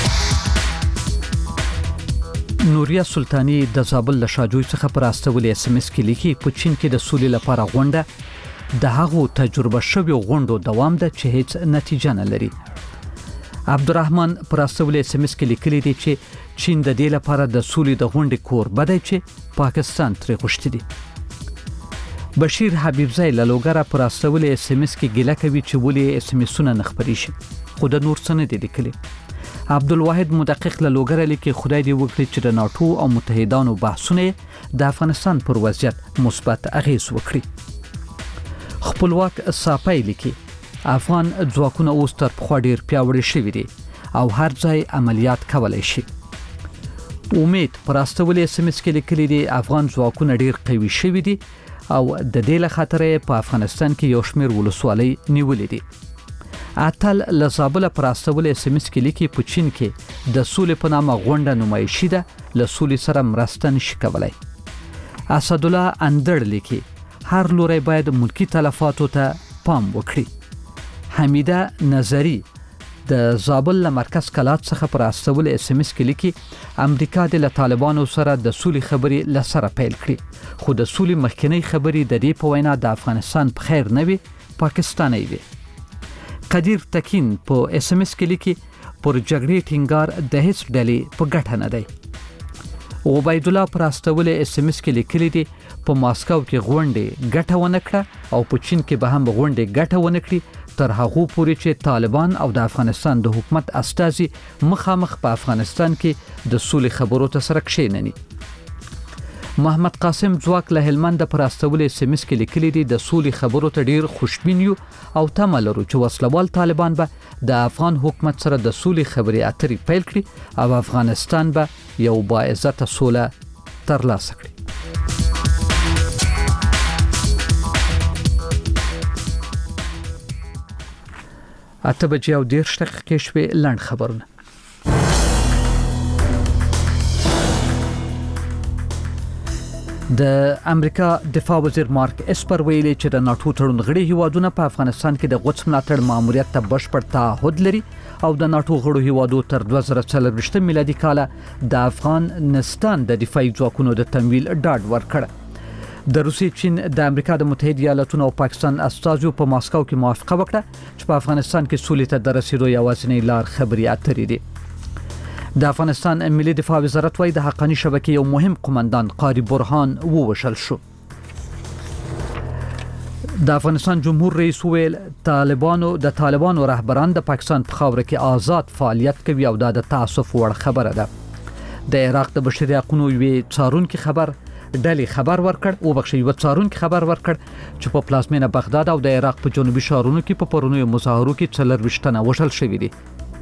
نوریا سلطانی د زابل له شاجوی څخه پر استولې SMS کې لیکي په چین کې د سولې لپاره غونډه د هغو تجربه شوی غونډو دوام ده چې هیڅ نتیجه نه لري. عبدالرحمن پر استولې SMS کې لیکلي دي چې چین د دې لپاره د سولې د غونډې کور بدای چې پاکستان ترې غوښتي دي. بشیر حبیبزی له لوګره پر استولې SMS کې ګیله کوي چې ولې SMS-ونه نه خبري شي خو د نور څه نه دي لیکلي. عبدالواحد مدقق له لوګره لیکي خدای دې وکړي چې د ناتو او متحدانو بحثونه د افغانستان پر وضعیت مثبت اغیز وکړي. خپلواک صاپای لیکي افغان ځواکونه اوس تر پخوا ډیر پیاوړي شوي دي او هر ځای عملیات کولای شي. امید پر استولې SMS کې لیکلي دي افغان ځواکونه ډیر قوي شوي دي او د دې له خاطر په افغانستان کې یو شمېر ولسوالۍ نیولې دي. اتل لزابل پر استولې SMS کې لیکي په چین کې د سولې په نامه غونډه نمایشي ده له سولې سره مرسته نشي کولای. اسد الله اندړ لیکي هر لوري باید ملکی تلفاتو ته پام وکړي. حمیده نظری د زابل له مرکز کلات څخه پر استولې SMS کې لیکي امریکا د طالبانو سره د سولې خبرې لسره پیل کړي خو د سولې مخکنی خبرې د دې په وینا د افغانستان په خیر نه وي پاکستاني وي. قدیر تکین په اس ام اس کې لیکي پر جګړې ټینګار د هیڅ ډلې په ګټه نه دی. عبید الله پر استول اس ام اس کې لیکلي دي په ماسکو کې غونډې ګټه ونه کړه او په چین کې به هم غونډې ګټه ونه کړي تر هغه پورې چې طالبان او د افغانستان د حکومت استازي مخامخ په افغانستان کې د سولې خبرو ته سره کښېنني. محمد قاسم ځواک له هلمند پر استول اس ام اس کې لیکلي دي د سولې خبرو ته ډیر خوشبین یو او تمه لرو چې وسلوال طالبان به د افغان حکومت سره د سولې خبرې اترې پیل کړي او افغانستان به یو باعزته سوله ترلاسه کړي. اته بجې او 10 دقیقې شوې لنډ خبرونه. د امریکا دفاع وزیر مارک اسپر ویلي چې د ناتو تړون غړي هیوادونه په افغانستان کې د غوڅ ملاتړ ماموریت ته بشپړ تعهد لري او د ناتو غړو هیوادو تر 2024 میلادي کال د افغانستان د دفاعي ځواکونو د تمویل ډاډ ورکړ. د روسي، چین، د امریکا د متحده ایالاتونو او پاکستان استازو په ماسکو کې موافقه وکړه چې په افغانستان کې سولې ته د رسیدو یوازینی لار خبرې اترې دي. د افغانستان ملي دفاع وزارت وايي د حقاني شبکې یو مهم قومندان قاری برهان ووژل شو. د افغانستان جمهور رئیس ویل د طالبانو رهبران د پاکستان په خاوره کې آزاد فعالیت کوي او دا د تاسف وړ خبره ده. د عراق د بشري حقوقو یوې څارونکي خبر ورکړ چې په پلازمینه بغداد او د عراق په جنوبي ښارونو کې په پرونیو مظاهرو کې 24 تنه وژل شوي دي.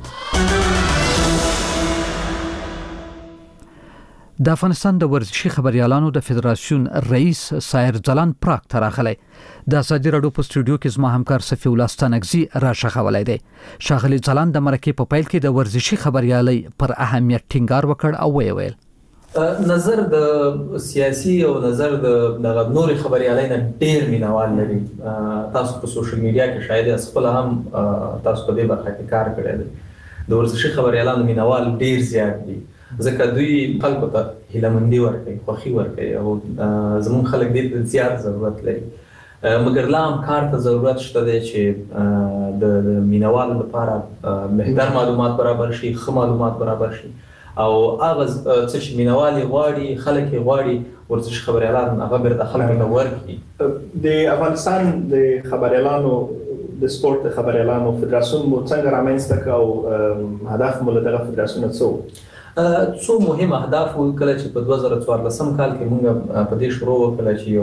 د افغانستان د ورزشي خبريالانو د فدراسیون رئیس سایر ځلان پراګ ته راغلی. د ازادي راډیو په سټوډیو کې زما همکار صفی الله ستانګزي راښغولای دی. شاغلی ځلان د مرکې په پیل کې د ورزشي خبريالي پر اهمیت ټینګار وکړ او ویل نظر د سیاسي او نظر د نور خبريالي نه ډیر مینوال لري. تاسو په سوشل میډیا کې شاید خپل هم تاسو په دې برخه کې کار کړی دی. د ورزشي خبريالانو مینوال ډیر زیات دي ځکه دوی خلکو ته هیلهمندي ورکوي، خوښي ورکوي او زموږ خلک دې ته زیات ضرورت لري. مګر لا هم کار ته ضرورت شته دی چې د مینوالو لپاره بهتر معلومات برابر شي، ښه معلومات برابر شي او هغه څه چې مینوالي غواړي، خلک یې غواړي، ورزشي خبريالان هغه بیرته خلکو ته ورکړي. د افغانستان د خبريالانو د سپورت خبريالانو فدراسیون مو څنګه رامنځته کړ او هدف مو له دغه فدراسیون څه څو مهم اهداف وکړل چې په 2014 کال کې موږ په دې شروع وکړل چې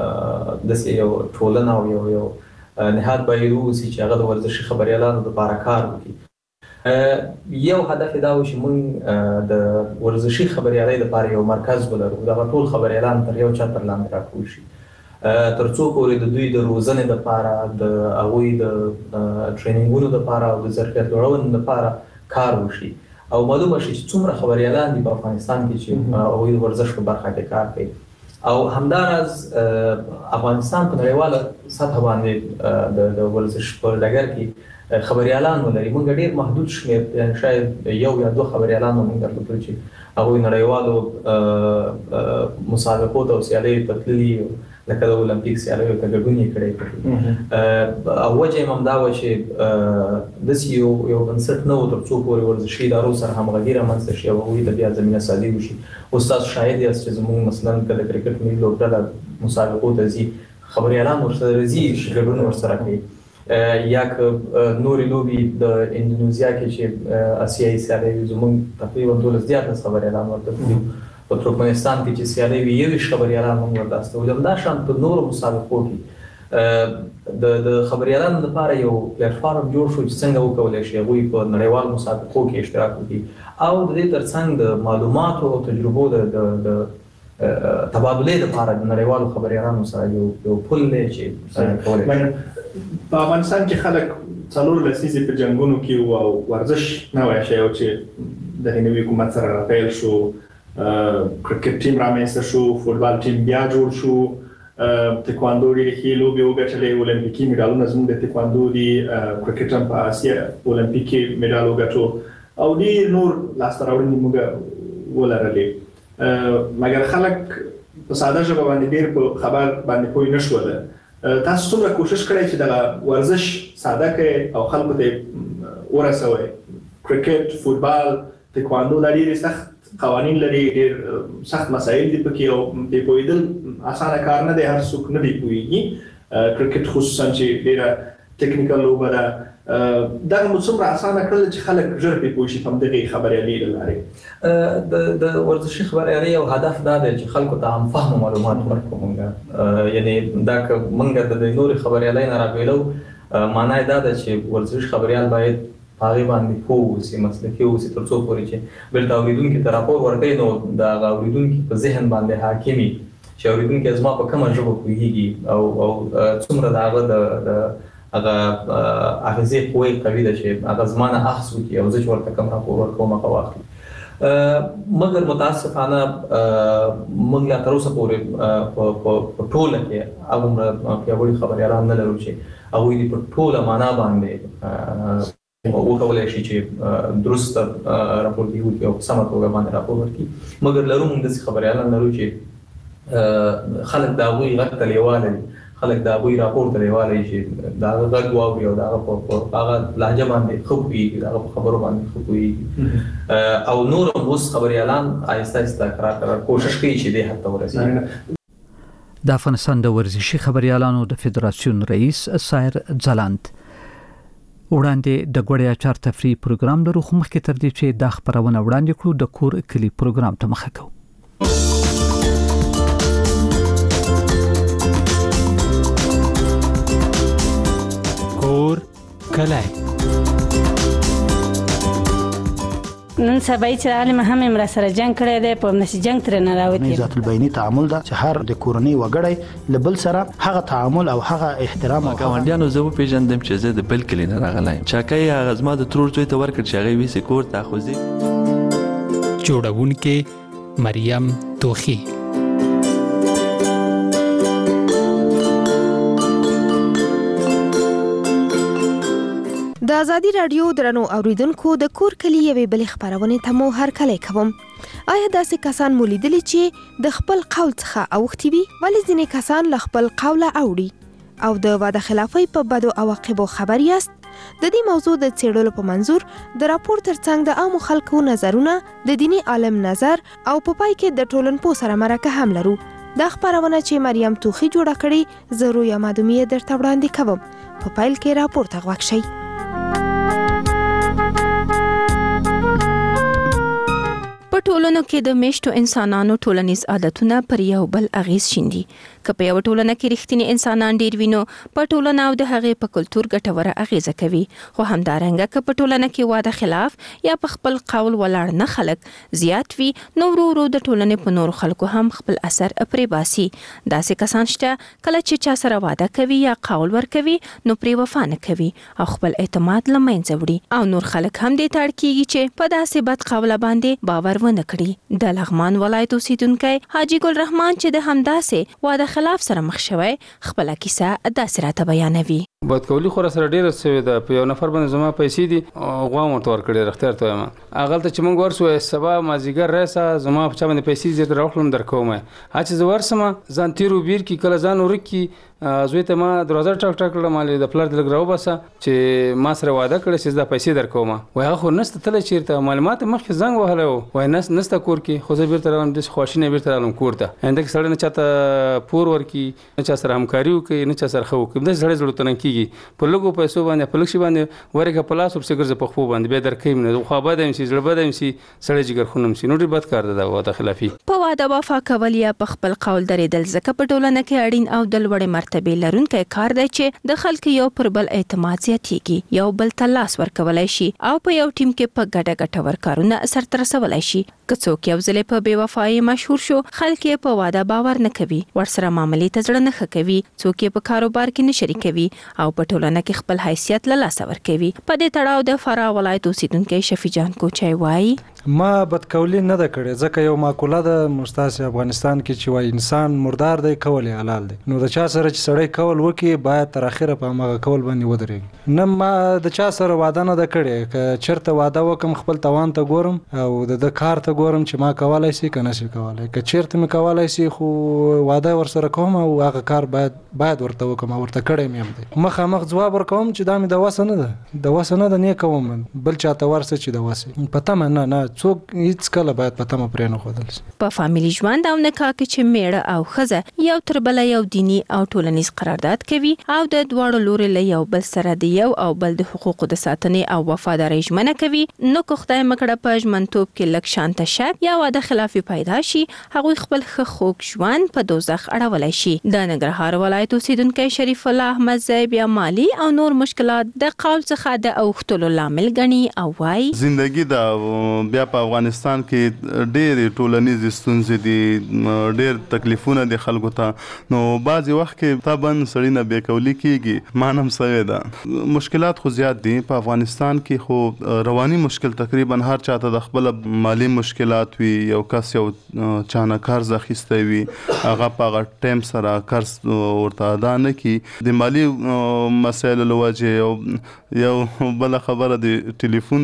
یو ټولنه او یو نهاد بایروسي چې هغه د ورزشي خبريالانو لپاره کار وکړي. یو هدف دا و چې موږ د ورزشي خبريالۍ لپاره یو مرکز ولرو، دا ټول خبريالان تر یو چتر لاندې راټول شي ترڅو پورې د دوی د روزنې لپاره، د هغوی د ټریننګونو لپاره او د ظرفیت لوړونې لپاره کار وشي او معلومه شي چې څومره خبريالان دي په افغانستان کې چې هغوی د ورزش په برخه کې کار کوي او همداراز افغانستان په نړیواله سطح باندې د ورزش په ډګر کې خبريالان ولري. موږ ډېر محدود شمېر، یعنې شاید یو یا دوه خبريالان موږ درلودل چې هغوی نړیوالو مسابقو ته او سیالیو ته تللي لکه د اولمپیک سیالیو ته ګډون یې کړی او وجه یې همدا وه چې داسې یو بنسټ نه و تر څو پورې ورزشي ادارو سره همغږي رامنځته شي او هغوی ته بیا زمینه سازي وشي. اوس تاسو شاهد یاست چې زموږ مثلا که د کرکټ ملي لوبډله مسابقو ته ځي، خبريالان ورسره ځي، ګډون ورسره کوي. یا که نورې لوبې د اندونیزیا کې چې اسیایي سیالۍ زموږ تقریبا 12 خبريالان ورته دي. په ترکمنستان کې چې سیالۍ وي 21 خبريالان موږ ورته استولي. همدا شان په نورو مسابقو کې د خبريالانو لپاره یو پلیټفارم جوړ شو چې څنګه وکولی شي هغوی په نړیوالو مسابقو کې اشتراک وکړي او د دې ترڅنګ د معلوماتو او تجربو د تبادلې لپاره د نړیوالو خبريالانو سره یو پل دی چې څنګه کولی شي. په افغانستان کې خلک 4 لسیزې په جنګونو کې او ورزش نوی شی او چې د نوي حکومت سره راپیل شو، کرکټ ټیم رامنځته شو، فوټبال ټیم بیا جوړ شو، تکواندو ډېرې ښې لوبې وګټلې، اولمپیکي میډالونه زموږ د تکواندو دي، کرکټ هم په اسیا اولمپیک کې میډال وګټو او ډېر نور لاسته راوړنې موږ ولرلې. مګر خلک په ساده ژبه باندې ډېر په خبر باندې پوه نه شول تاسو څومره کوشش کړی چې د ورزش ساده کړئ او خلکو ته ورسوئ؟ کرکټ، فوتبال، تکواندو دا ډېر سخت قوانین لري، ډېر سخت مسایل دي پکې او په پوهېدل اسانه کار نه دی، هر څوک نه دی پوهېږي. کرکټ خصوصا چې ډېره ټیکنیکل لوبه ده، دا نو څومره اسانه کړل چې خلک ژر په پوه شي په همدغې خبریالۍ له لارې؟ د ورزشي خبریالۍ یو هدف دا دی چې خلکو ته عام فهم معلومات ورکړو موږ. یعنې دا که موږ د نورې خبریالۍ نه رابېلو، معنا یې دا ده چې ورزش خبریال باید هغه باندې پوه اوسي، مسلکي اوسي، تر څو پورې چې بل اوریدونکي ته راپور ورکړي نو د هغه اوریدونکي په ذهن باندې حاکم وي چې اوریدونکي زما په کومه ژبه پوهېږي او څومره د هغه د هغه حافظې قوي قوي ده چې هغه زما نه اخذ وکړي او زه چې ورته کوم راپور ورکوم هغه واخلي. مګر متاسفانه موږ لا تر اوسه پورې په ټوله کې هغومره پیاوړي خبریالان نه لرو چې هغوی دې په ټوله معنا باندې وکولای شي چې درست راپور دی وکړي او په سمه توګه باندې راپور ورکړي. مګر لرو موږ داسې خبریالان لرو چې خلک د هغوی غږ ته لیواله دي، خلک د هغوی راپور ته لیواله دي چې د هغه غږ واوري او د هغه په هغه لهجه باندې ښه پوهېږي، د هغه په خبرو باندې ښه پوهېږي او نور هم اوس خبریالان آهسته آهسته کرار کوشش کوي چې دې حد ته ورسېږي. د افغانستان د ورزشي خبریالانو د فدراسیون رئیس سایر ځلاند وړاندې د غوړیا چار تفریح پروګرام لرو، خو مخکې تر دې چې دا خبرونه وړاندې کړو د کور کلی پروګرام ته مخه کوو. کور کلی نن سبا چې عالم هم امر سره جنگ کړی دی، په نشي جنگ تر نه راوتی. ذات البینی تعامل دا چې هر د کورنۍ وګړی لبل سره هغه تعامل او هغه احترام او ګاونډیانو زه پیژندم چې زه د بل کلی نه راغلایم. چاکای هغه زما د ترور زوی ته ورکړ چې هغه ویسې کور ته خوځي. جوړونکې مریم توخی. د ازادي رادیو درنو اوریدونکو د کور کلی یوې بل خبرونه ته مو هر کله کوم. آیا داسې کسان مولیدلی چې د خپل قول څخه اوختي وي؟ ولې ځینې کسان له خپل قوله اوړي او د واده خلافۍ په بدو عواقبو خبر یاست؟ د دې موضوع د څېړلو په منظور د راپور ترڅنګ د عامو خلکو نظرونه، د دینی عالم نظر او په پای کې د ټولنپوه سره مرکه هم لرو. دا خبرونه چې مریم توخی جوړه کړې زه رویا مادومیه درته وړاندې کوم. په پیل کې راپور ته غوږ شئ. په ټولنو کې د میشتو انسانانو ټولنیز عادتونه پر یو بل اغیز شیندي. که په یو ټولنه کې رښتینی انسانان ډیر وینو، په ټولنه او د هغې په کلتور ګټوره اغیزه کوي. خو همدارنګه که په ټولنه کې واده خلاف یا په خپل قول ولاړ نه خلک زیات وي، نو ورو ورو د ټولنې په نورو خلکو هم خپل اثر پرې باسي. داسې کسان شته کله چې چا سره واده کوي یا قول ورکوي نو پرې وفا نه کوي او خپل اعتماد له منځه وړي، او نور خلک هم دې ته اړ کیږي چې په داسې بد قوله باندې باور ونه کړي. د لغمان ولایت اوسیدونکی حاجی ګل رحمان چې د همداسې واده خلاف سره مخ شوی خپل کیسه داسې راته بیانوي. بدکولی خو سره ډیره سوي ده، په یو نفر باندې زما پیسې دي غوا مونږ ور کړې رختار ته ما اغل ته چې مونږ ورسو سبا مازیګر راسه زما په چا باندې پیسې زیات راوخلم درکوم. اچ زه ورسم ځان تیرو بیر کی کله ځان ورکی زوی ته ما دروازه ټک ټک کړم، مالې د پلار د لګراو بسه چې ما سره واده کړی چې دا پیسې درکوم. وای هغه خو نست تل چیرته معلومات مخکې زنګ وهلو، وای نست کور کې خو زه بیرته راغلم د خواشینه بیرته راغلم کور ته. انده کې سړی نه چاته پور ورکی، نه چا سره همکاري وکي، نه چا سره خو کوم د سړی زړه تنه کیږي په لګو پیسو باندې په لښي باندې ورګه پلاس او څګرځ په خو باندې به درکې نه خو به دیم سي زړه به دیم سي سړی جګر خونم سي. نو ډیر بد کار ده واده خلافي. په واده وفا کول یا په خپل قول درېدل ځکه په ټولنه کې اړین او د لوړې مرتبه لرونکي کار دی چې د خلکو یو پر بل اعتماد زیاتېږي، یو بل ته لاس ورکولای شي او په یو ټیم کې په ګډه ګټور کارونه سرته رسولای شي. که څوک یو ځل په بې وفایي مشهور شو، خلک یې په واده باور نه کوي، ورسره معاملې ته زړه نه ښه کوي، څوک یې په کاروبار کې نه شریکوي او په ټولنه کې خپل حیثیت له لاسه ورکوي. په دې تړاو د فراه ولایت اوسیدونکی شفیع جان کوچی وایي ما بدقولي نه ده کړې ځکه یو ماقوله ده مستاسي افغانستان کې چې وای انسان مردار دی کول حلال دی نو د چا سره چې سړی کول وکي باید تر اخره په هغه کول باندې ودرېږي نه ما د چا سره واده نه ده کړې که چرته واده وکم خپل توان ته ګورم او د کار ته ګورم چې ما کولای شي کنه شي کولای که چرته مې کولای شي خو واده ور سره کوم او هغه کار باید ورته وکم ورته کړم یم دی مخامخ ځواب ورکوم چې دا مې د وسه نه ده د وسه نه ده نه کوم بل چاته ورسه چې د وسه پته نه څوک هیڅ کله باید پته م پرې نه خودل شي په فامیلی ژوند او نکاح کې چې میړه او ښځه یو تر بل یو دینی او ټولنیز قرارداد کوي او د دواړو لوري له یو بل سره د یو او بل د حقوقو د ساتنې او وفادارۍ ژمنه کوي نو که خدای مکړه په ژمنتوب کې لږ شانته شک یا واده خلافي پیدا شي هغوی خپل ښه خوږ ژوند په دوزخ اړولی شي د ننګرهار ولایت اوسیدونکی شریف الله احمد زیب یا مالی او نور مشکلات د قول څخه د اوښتلو لامل ګڼي او وایي زندگی دا بیا په افغانستان کې ډېرې ټولنیزې ستونزې دي ډېر تکلیفونه دي خلکو ته نو بعضې وخت کې طبعا سړي نه بېکولي کېږي مانم سوی ده مشکلات خو زیات دي په افغانستان کې خو رواني مشکل تقریبا هر چاته د خپل مالی مشکلات وي یو کس یو چانه قرض اخیستی وي هغه په هغه ټایم سره قرض ورته ادا نه کړي د مالي مسایلو له وجې یو بله خبره د ټلیفون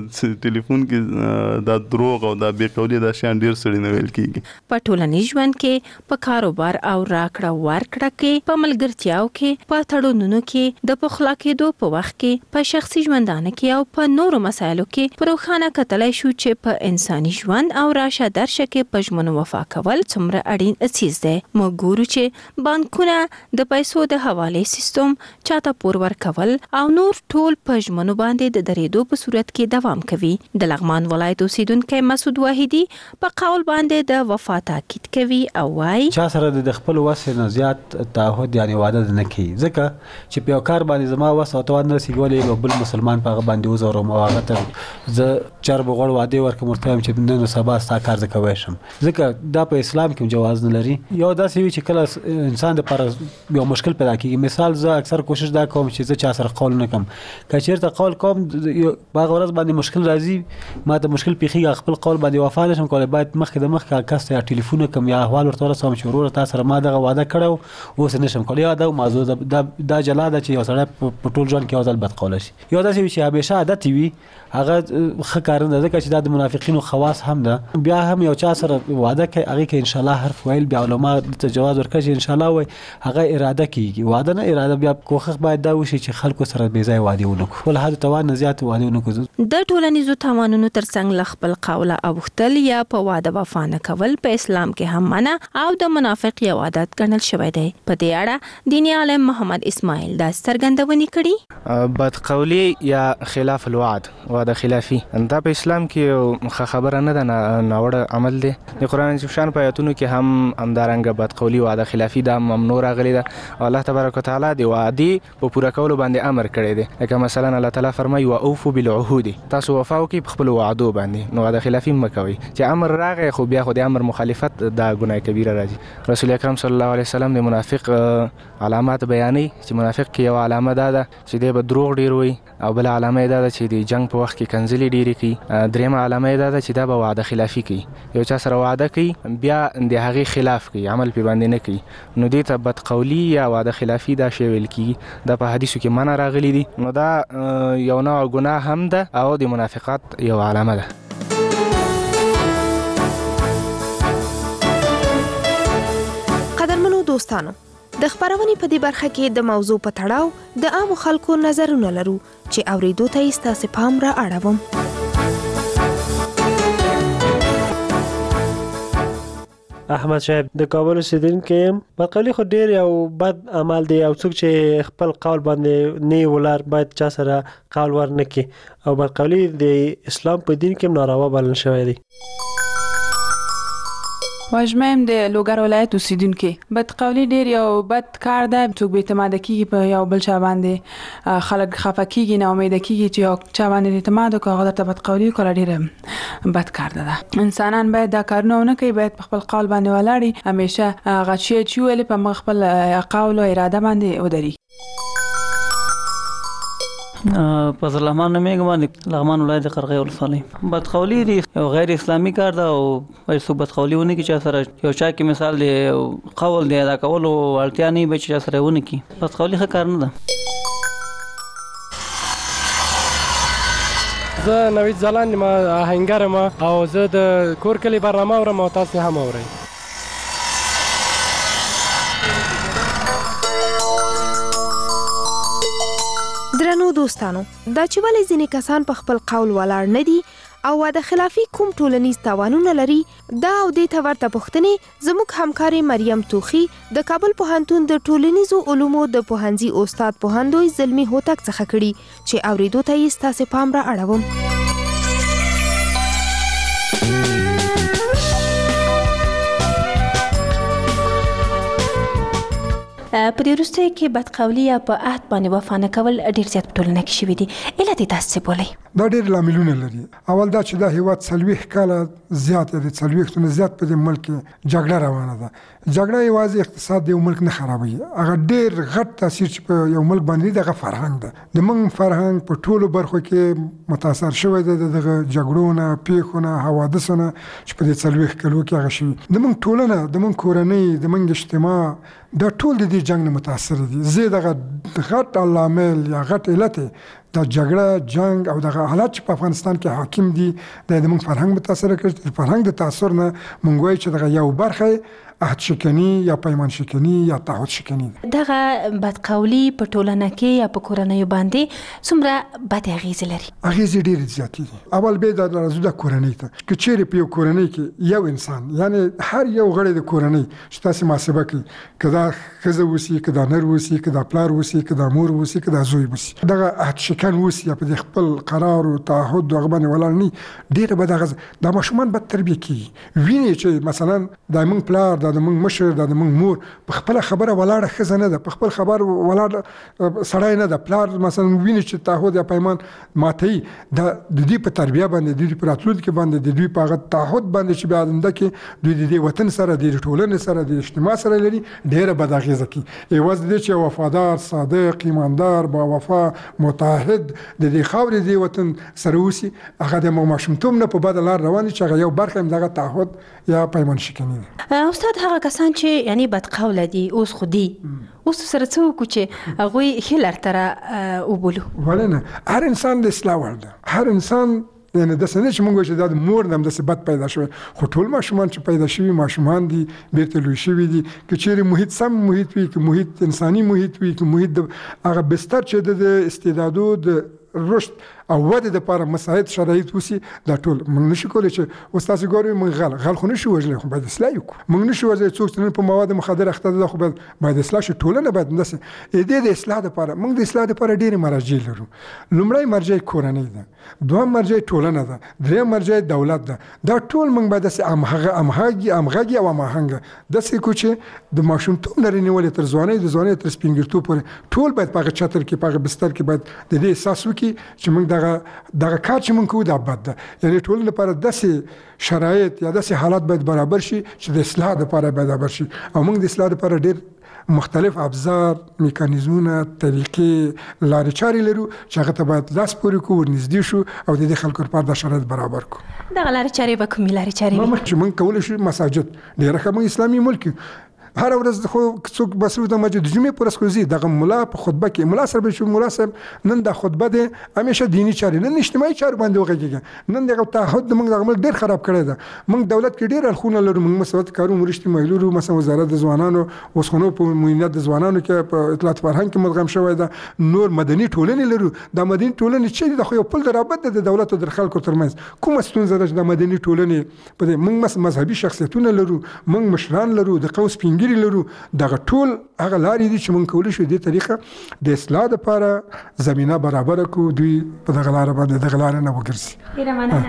کې دا دروغ او دا بیکولي دا شیان ډیر سړي نه ویل کیږي په ټولنیز ژوند کې په کاروبار او راکړه ورکړه کې په ملګرتیاو کې په تړونونو کې د پخلا کېدو په وخت کې په شخصي ژوندانه کې او په نورو مسایلو کې په روښانه کتلای شو چې په انساني ژوند او راشه درشه کې په ژمنو وفا کول څومره اړین څیز دی موږ ګورو چې بانکونه د پیسو د حوالې سیستم چاته پور ورکول او نور ټول په ژمنو باندې د درېدو په صورت کې دوام کوي د لغمان ولایت اوسیدونکی مسعود واحدي په قول باندې د وفا تاکید کوي او وايي چا سره د خپل وسه نه زیات تعهد یعنی وعده نه کوي ځکه چې په کار باندې زما وسه او توان رسیدولې یو بل مسلمان په باندې وزورم او هغه ته ز چر بغړ وعده ورکوم مرتهم چې نن سبا ستا کار زکوي شم ځکه دا په اسلام کې جواز نه لري یو داسې وی چې کله انسان د پر یو مشکل پیدا کیږي مثال زه اکثر کوشش دا کوم چې زه چا سره قول نه کوم که چیرته قول کوم باغ ورځ باندې مشکل راځي ما ته مشکل پیخي خپل قول باندې وفا نشم کولای باید مخکې د مخکې کس یا ټلیفون کوم یا احوال ورته ورسوم چې ورور تاسو سره ما دغه وعده کړو اوس نشم کولای یا دا موضوع دا جلاده چې یو سره په ټول ژوند کې اوسل بد قول شي یو داسې چې همیشه عادت وي هغه ښه کار نه ده چې دا د منافقینو خواص هم ده بیا هم یو چا سره وعده کوي هغه کې ان شاء الله حرف ویل بیا علما ته جواز ورکړي ان شاء الله وي هغه اراده کوي وعده نه اراده بیا کوخه باید دا وشي چې خلکو سره بې ځای وعده ونه کوي ول هدا توان زیات وعده ونه کوي د ټولنیزو توانونو ترڅنګ خپل قوله او وختل یا په وعده وفا نه کول په اسلام کې هم منع او د منافق یو عادت ګڼل شوی دی په دې اړه دیني عالم محمد اسماعیل دا څرګندونې کړي بدقولی یا خلاف الوعد وعده خلافي دا په اسلام کې خبره نه ده ناوړه عمل دی د قران شان په آیاتونو کې هم همدارنګه بدقولی وعده خلافي دا ممنوع راغلی ده او الله تبارک وتعالى د وعده په پوره کولو باندې امر کړی دی لکه مثلا الله تعالی فرمایي واوفوا بالعهود تاسو وفا وکړئ په خپل وعدو باندې نو وعده خلافي مکوئ چې امر راغی خو بیا خو د امر مخالفت دا ګناه کبیره راځي رسول اکرم صلی الله علیه وسلم د منافق علامات بیانې چې منافق کې یو علامه ده چې د دروغ ډیر وي او بل علامه ده چې د جنگ په وخت کې کنځلې ډیرې کوي درېمه علامه ده چې دا به وعده خلافي کوي یو چا سره وعده کوي بیا د هغې خلاف کوي عمل پې باندې نه کوي نو دې ته بدقولي یا وعده خلافي دا شی ویل کېږي دا په حدیثو کې منع راغلی دي نو دا یو نوع ګناه هم ده او د منافقت یو علامه ده قدرمنو دوستانو د خبرونې په دې برخه کې د موضوع په تړاو د عامو خلکو نظرونه لرو چې اوریدو ته یې ستاسو پام را اړوم احمد صاحب د کابل اوسیدونکی یم بدقولي خو ډېر یو بد عمل دی او څوک چې خپل قول باندې نه ولر باید چا سره قول ورنه کړي او بدقولي د اسلام په دین کې هم ناروا بلل شوی دی واجمم د لوګر ولایت اوسیدونکو بدقولي ډیر یو بد کار ده څوک به اعتماد کوي په یو بل چا باندې خلک خفه کیږي نه امید کیږي چې یو چا باندې اعتماد وکړي هغه ته بدقولي کول ډیر بد کار ده انسانان باید دا کارونه نه کوي باید په خپل قول باندې ولاړی همیشه غچي چې ویل په خپل قول او اراده باندې ودري فضل الرحمن نومېږم لغمان ولایت د قرغې ولسوالۍ. بدقولي دی یو غیر اسلامي کار ده او باید څوک بدقولي ونه کړي چا سره. یو چا کې مثال دی قول دی ادا کولو اړتیا نه وي چې چا سره ونه کړي. بدقولي ښه کار نه ده. زه نوید ځلاند یم، آهنګر یم او زه د کور کلي برنامه اورم او تاسې هم اورئ. درنو دوستانو، دا چې ولې ځینې کسان په خپل قول ولاړ نه دي او واده خلافي کوم ټولنیز تاوانونه لري، دا او دې ته ورته پوښتنې زموږ همکارې مریم توخي د کابل پوهنتون د ټولنیزو علومو د پوهنځي استاد پوهندوی زلمي هوتک څخه کړي چې اورېدو ته یې ستاسې پام را اړوم. په دې وروستیو کې بدقولي یا په عهد باندې وفا نه کول ډېر زیات په ټولنه کې شوي دي. علت یې تاسو څه بولئ؟ دا ډېر لاملونه لري. اول دا چې دا هېواد 40 کاله زیات دی، 40 نه زیات په دې ملک کې جګړه روانه ده. جګړه یوازې اقتصاد د یو ملک نه خرابوي، هغه ډېر غټ تاثیر چې په یو ملک باندې دغه فرهنګ ده. زموږ فرهنګ په ټولو برخو کې متاثر شوی دی دغه جګړو نه، پیښو نه، حوادثو نه چې په دې 40 کلو کې هغه شوي. زموږ ټولنه، زموږ کورنۍ، زموږ اجتماع دا ټول د دې جنګ نه متاثر دي. زه دغه غټ عامل یا غټ علت دا جګړه، جنگ او دغه حالات چې په افغانستان کې حاکم دي د زموږ فرهنګ متاثر کړي. فرهنګ د تاثر نه مونږ وایو چې دغه یو برخه عهد شکنی یا پیمان شکنی یا تعهد شکنی. دغه بدقولي په ټولنه کې یا په کورنیو باندې څومره بد اغیزې لري؟ اغیزې ډېرې زیاتې دي. اول به دا راځو د کورنۍ ته، که چیرې په یو کورنۍ کې یو انسان، یعنی هر یو غړی د کورنۍ چې تاسو محاسبه کړئ، که دا ښځه اوسي، که دا نر اوسي، که دا پلار اوسي، که دا مور اوسي، که دا زوی اوسي، دغه عهد شکن اوسي یا په خپل قرار او تعهد دغه باندې ولاړ نه، ډېره به دا ماشومان بد تربیه کېږي. ویني چې مثلا دا موږ پلار، دا موږ مشر، دا موږ مور په خپل خبره ولاړه ښځه نه ده، په خپل خبر ولاړ سړی نه ده. پلار مثلا ویني چې تعهد یا پیمان ماتوي، دا د دې په تربیه باندې، د دې په راتلونکي باندې، د دوی په هغه تعهد باندې چې بیا آینده کې دوی د دې وطن سره، د ټولنې سره، د اجتماع سره لري، ډېره بد اغېزه کوي. یوازې د دې چې وفادار، صادق، ایماندار، با وفا، متعهد د دې خاورې د وطن سره اوسي، هغه د ماشومتوب نه په بده لار روان دي چې هغه یو برخه هم دغه تعهد یا پیمان شکني دي. استاد، هغه کسان چې یعنی بدقوله دي اوس خو دي، اوس سره څه وکړو چې هغوی ښه لار ته وبولو؟ ولې نه؟ هر انسان د اصلاح وړ ده. هر انسان یعنی داسې نه چې موږ وایو چې دا د مور نه همداسې بد پیدا شوی، خو ټول ماشومان چې پیدا شوي ماشومان دي، بیرته لوی شوي دي. که چیرې محیط سم محیط وي، که محیط انساني محیط وي، که محیط د هغه بستر چې د استعدادو د رشد او وده د لپاره مساعد شرایط وسی، دا ټول موږ نشو کولای چې استاد ګوري موږ غل خو نشو وژلای، خو باید اصلاح وکړو. موږ نشو وژلای څوک چې په مواد مخدر اخته ده، خو باید اصلاح شي. ټولنه باید داسې د اصلاح لپاره موږ د اصلاح لپاره ډېر مرجع لرو. لومړی مرجع کورنۍ ده، دویم مرجع ټولنه ده، دریم مرجع دولت ده. دا ټول موږ باید داسې همغږي او هماهنګ داسې کو چې د ماشومتوب نه نیولې تر ځوانۍ، د ځوانۍ تر سپینګرتوب پورې ټول باید په هغه چتر کې، په هغه بستر کې باید د دې احساس وکړي چې موږ دغه کار چې موږ کوو دا بد ده. یعنې ټولنې لپاره داسې شرایط یا داسې حالات باید برابر شي چې د اصلاح لپاره برابر شي. او موږ د اصلاح لپاره ډېر مختلف ابزار، میکانیزمونه، طریقې، لارې چارې لرو چې هغه ته باید لاس پورې کړو، ورنږدې شو او د دې خلکو لپاره دا شرایط برابر کړو. دغه لارې چارې به کومې لارې چارې وي؟ چې موږ کولی شو مساجد ډېره ښه، موږ اسلامي ملک هر ورځ خو څوک مسعود د مسجد جمعې پر اسکوزي دغه مولا په خطبه کې مولا سره به شو، مولا صاحب نن د خطبه ده همیشه دینی چارې، نن اجتماعي چارې باندې وغږیږي. نن دغه تعهد موږ دغه ملک ډېر خراب کړی ده. موږ دولت کې ډېر الخونه لرو، موږ مسعود کارو مرشتي مایلورو، مثلا وزارت د ځوانانو وسخونو په موینت د ځوانانو کې په اطلاعات فرهنګ کې مدغم شوی ده. نور مدني ټولنې لرو. د مدني ټولنې چې د خو یو پل رابط د دولت او د خلکو ترمنځ کومه ستونزه ده چې د مدني ټولنې په موږ مذهبي شخصیتونه لرو، موږ مشران لرو، د قوس پینګری لرو. دغه ټول هغه لارې دي چې موږ کولی شو دې طریقه د اصلاح لپاره زمینه برابر کړو، دوی په دغه لار باندې دغه لار نه وګرځي. ډیره مننه.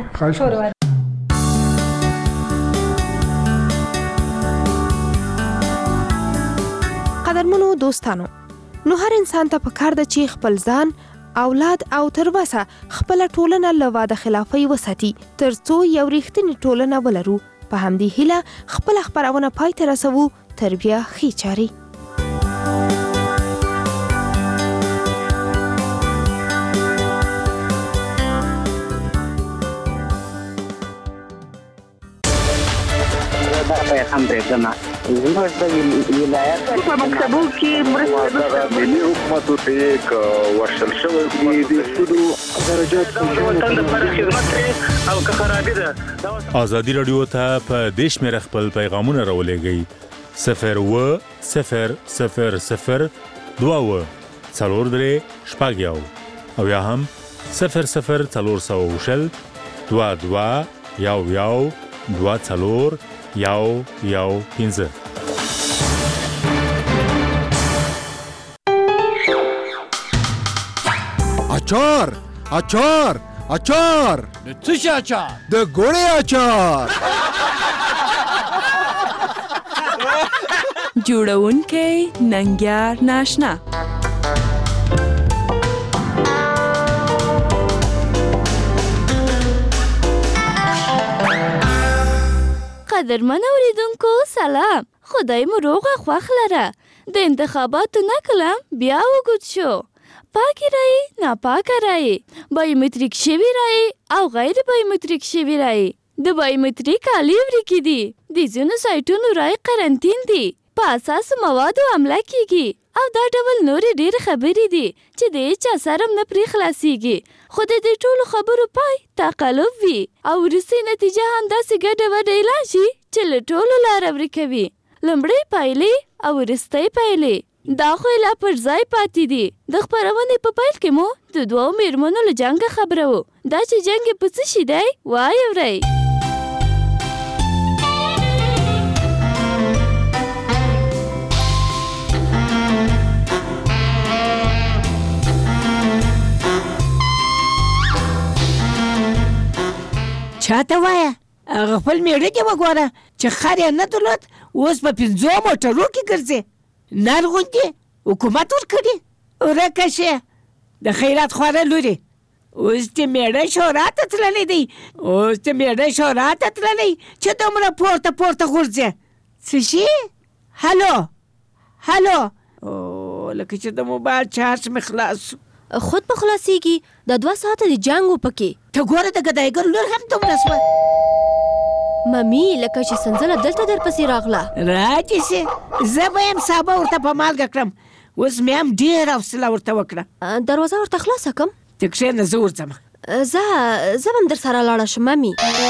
قدرمنو دوستانو، نو هر انسان ته پکار ده چې خپل ځان، اولاد او تر وسه خپل ټولنه له واده خلافۍ وساتي، ترڅو یو رښتینې ټولنه ولرو. په همدې هیله خپل خبرونه پای ته رسوو. تربیه ښې چارې. پیغام پرېږدم زموږ د ولایت په مکتبو کې مرسته ملي حکومتو ته یک ورشل شوی د سودو درجات وطن لپاره خدمت کوي او که خرابې ده. ازادي راډیو ته په دې شمېره خپل پیغامونه راولېږئ 02000 22 4 او یا هم 00400 22 11 24 115. اچار اچار اچار د څه شي اچار؟ د ګوړې اچار. جوړونکی ننګیار ناشنا. قدرمن اوریدونکو سلام. خدای مو روغه خوښ لره. د انتخاباتو نه کلم بیا وګد شو. پاکی رای، ناپاکه رای، بایومتریک شوی رای او غیر بایومتریک شوی رای. د بایومتریک عالی ورکی دي. د ځینو سایټونو رای قرنطین دي. په اساس موادو عمله کیږي او دا ډول نورې ډېرې خبرې دي چې د هیچا سره هم نه پرې خلاصیږي. خو د دې ټولو خبرو پای تقلب وي او وروستۍ نتیجه هم داسې ګډه وډه اعلان شي چې له ټولو لاره ورکوي. لومړۍ پایلې او وروستۍ پایلې دا خو لا پر ځای پاتې دي. د خپرونې په پیل کې مو د دوو میرمنو له جنګه خبره وو. دا چې جنګ یې په څه شي دی واورئ. چاته وایه هغه خپل میړه دې وګوره چې خر یې نه درلود اوس په 5 موټرو کې ګرځي. نر غوندې حکومت ورکړي ورکه شي د خیرات خواره لوري. اوس دې میړه شورا ته تللی دی. اوس دې میړه شورا ته تللی چې دومره پورته پورته غورځي. څه شي؟ هلو هلو لکه چې د موبایل چارج مې خلاص شو. خود په خلاصيږي د 2 ساعته د جنگ وپکې. ته ګوره د ګدایګر لور هم دومره شوه. مامي لکه چې سنځله دلته در پسې راغله. راځي سي زه به یم سابه ورته په مالګه کړم. اوس مې هم ډېره حوصله ورته وکړه. دروازه ورته خلاصه کړم. ته کښېنه زه ورځم. زه به هم در سره لاړه شم مامي.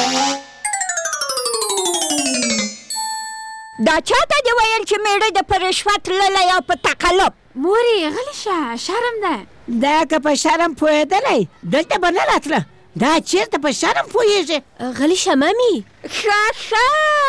دا چاته دې ویل چې میړه د په رشوت تللی او په تقلب؟ مورې غلی شه شرم ده. دا که په شرم پوهېدلی دلته به نه راتله. دا چېرته په شرم پوهېږي؟ غلی شه مامي. ښه ښه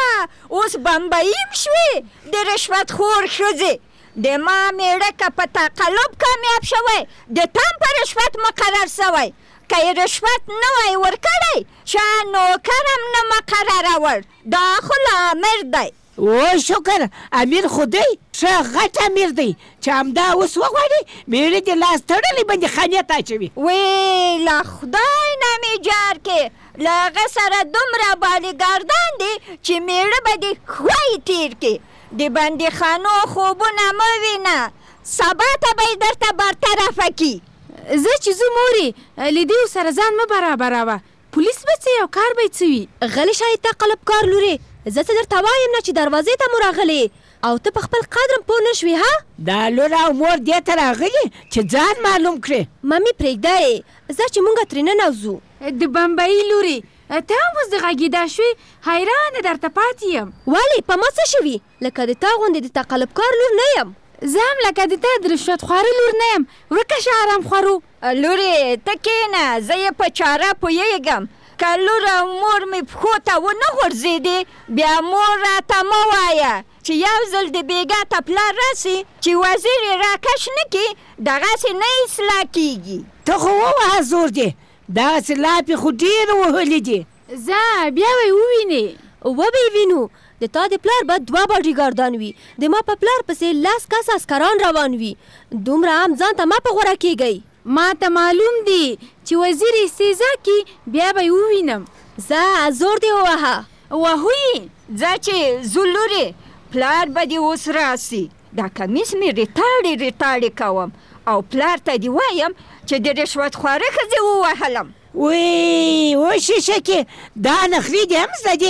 اوس بمبئیم شوې د رشوت خور ښځې. د ما میړه که په تقلب کامیاب شوی د تم په رشوت مقرر شوی. که یې رشوت نه وای ورکړی چا نوکر هم نه مقررول. دا خو لامر دی. او شکر امیر خدای ښه غټ امیر دی چې همدا اوس وغواړي میړه دې لاس تړلی باندې خانې ته اچوي. وی له خدای نه مې جار کې له هغه سره دومره بالګردان دي چې میړه به دې خوی تیر کې. د بندیخانو خوبونه مه وینه سبا ته به یې درته برطرفه کي. زه چې زه مورې له دې سره ځان مه برابروه. پولیس به څه یو کار به یې څه وي. غلی شاید تا قلبکار لورې زه څه درته وایم نه چې دروازې ته مو راغلې او ته په خپل قدر پوه نه شوې ها. دا لور او مور دې ته راغلي چې ځان معلوم کړې. مامي پرېږده یې ځه چې مونږ ترې ننوځو. د بمبئي لورې ته هم اوس د غږېدا شوې حیرانه درته پاتې یم. ولې په ما څه شوي؟ لکه د تا غوندې د تقلبکار لور نه یم. زه هم لکه د تا د رشوت خواره لور نه یم. ورکه شه ارام خورو. لورې ته کښېنه زه یې په چاره پوهېږم. که لور او مور مې پښو ته ونه غورځېدې بیا مور راته مه وایه چې یو ځل د بېګا ته پلار راسي چې وزیر یې راکش نه کړي دغسې نه اصلاح کېږي. ته خو ووهه زور دی. دغسې لاپې خو ډېر وهلې دي. ځه بیا به یې ووینې. وبه یې وینو. د تا د پلار به 2 باډیګارډان وي. د ما په پلار پسې 10 کس عسکران روان وي. دومره هم ځان ته مه په غوره کېږئ. ما ته معلوم دی چې وزیر استیزا کی بیا به ووینم. زه زور دی ووهه. وهوی ځه چې زو لورې پلار به دې اوس راسي. دا کمیس مې ریتاړې کوم او پلار ته دې وایم چې د رشوت خواره ښځې ووهلم. وی و شیشه کې دا نخرې دې هم زده دي.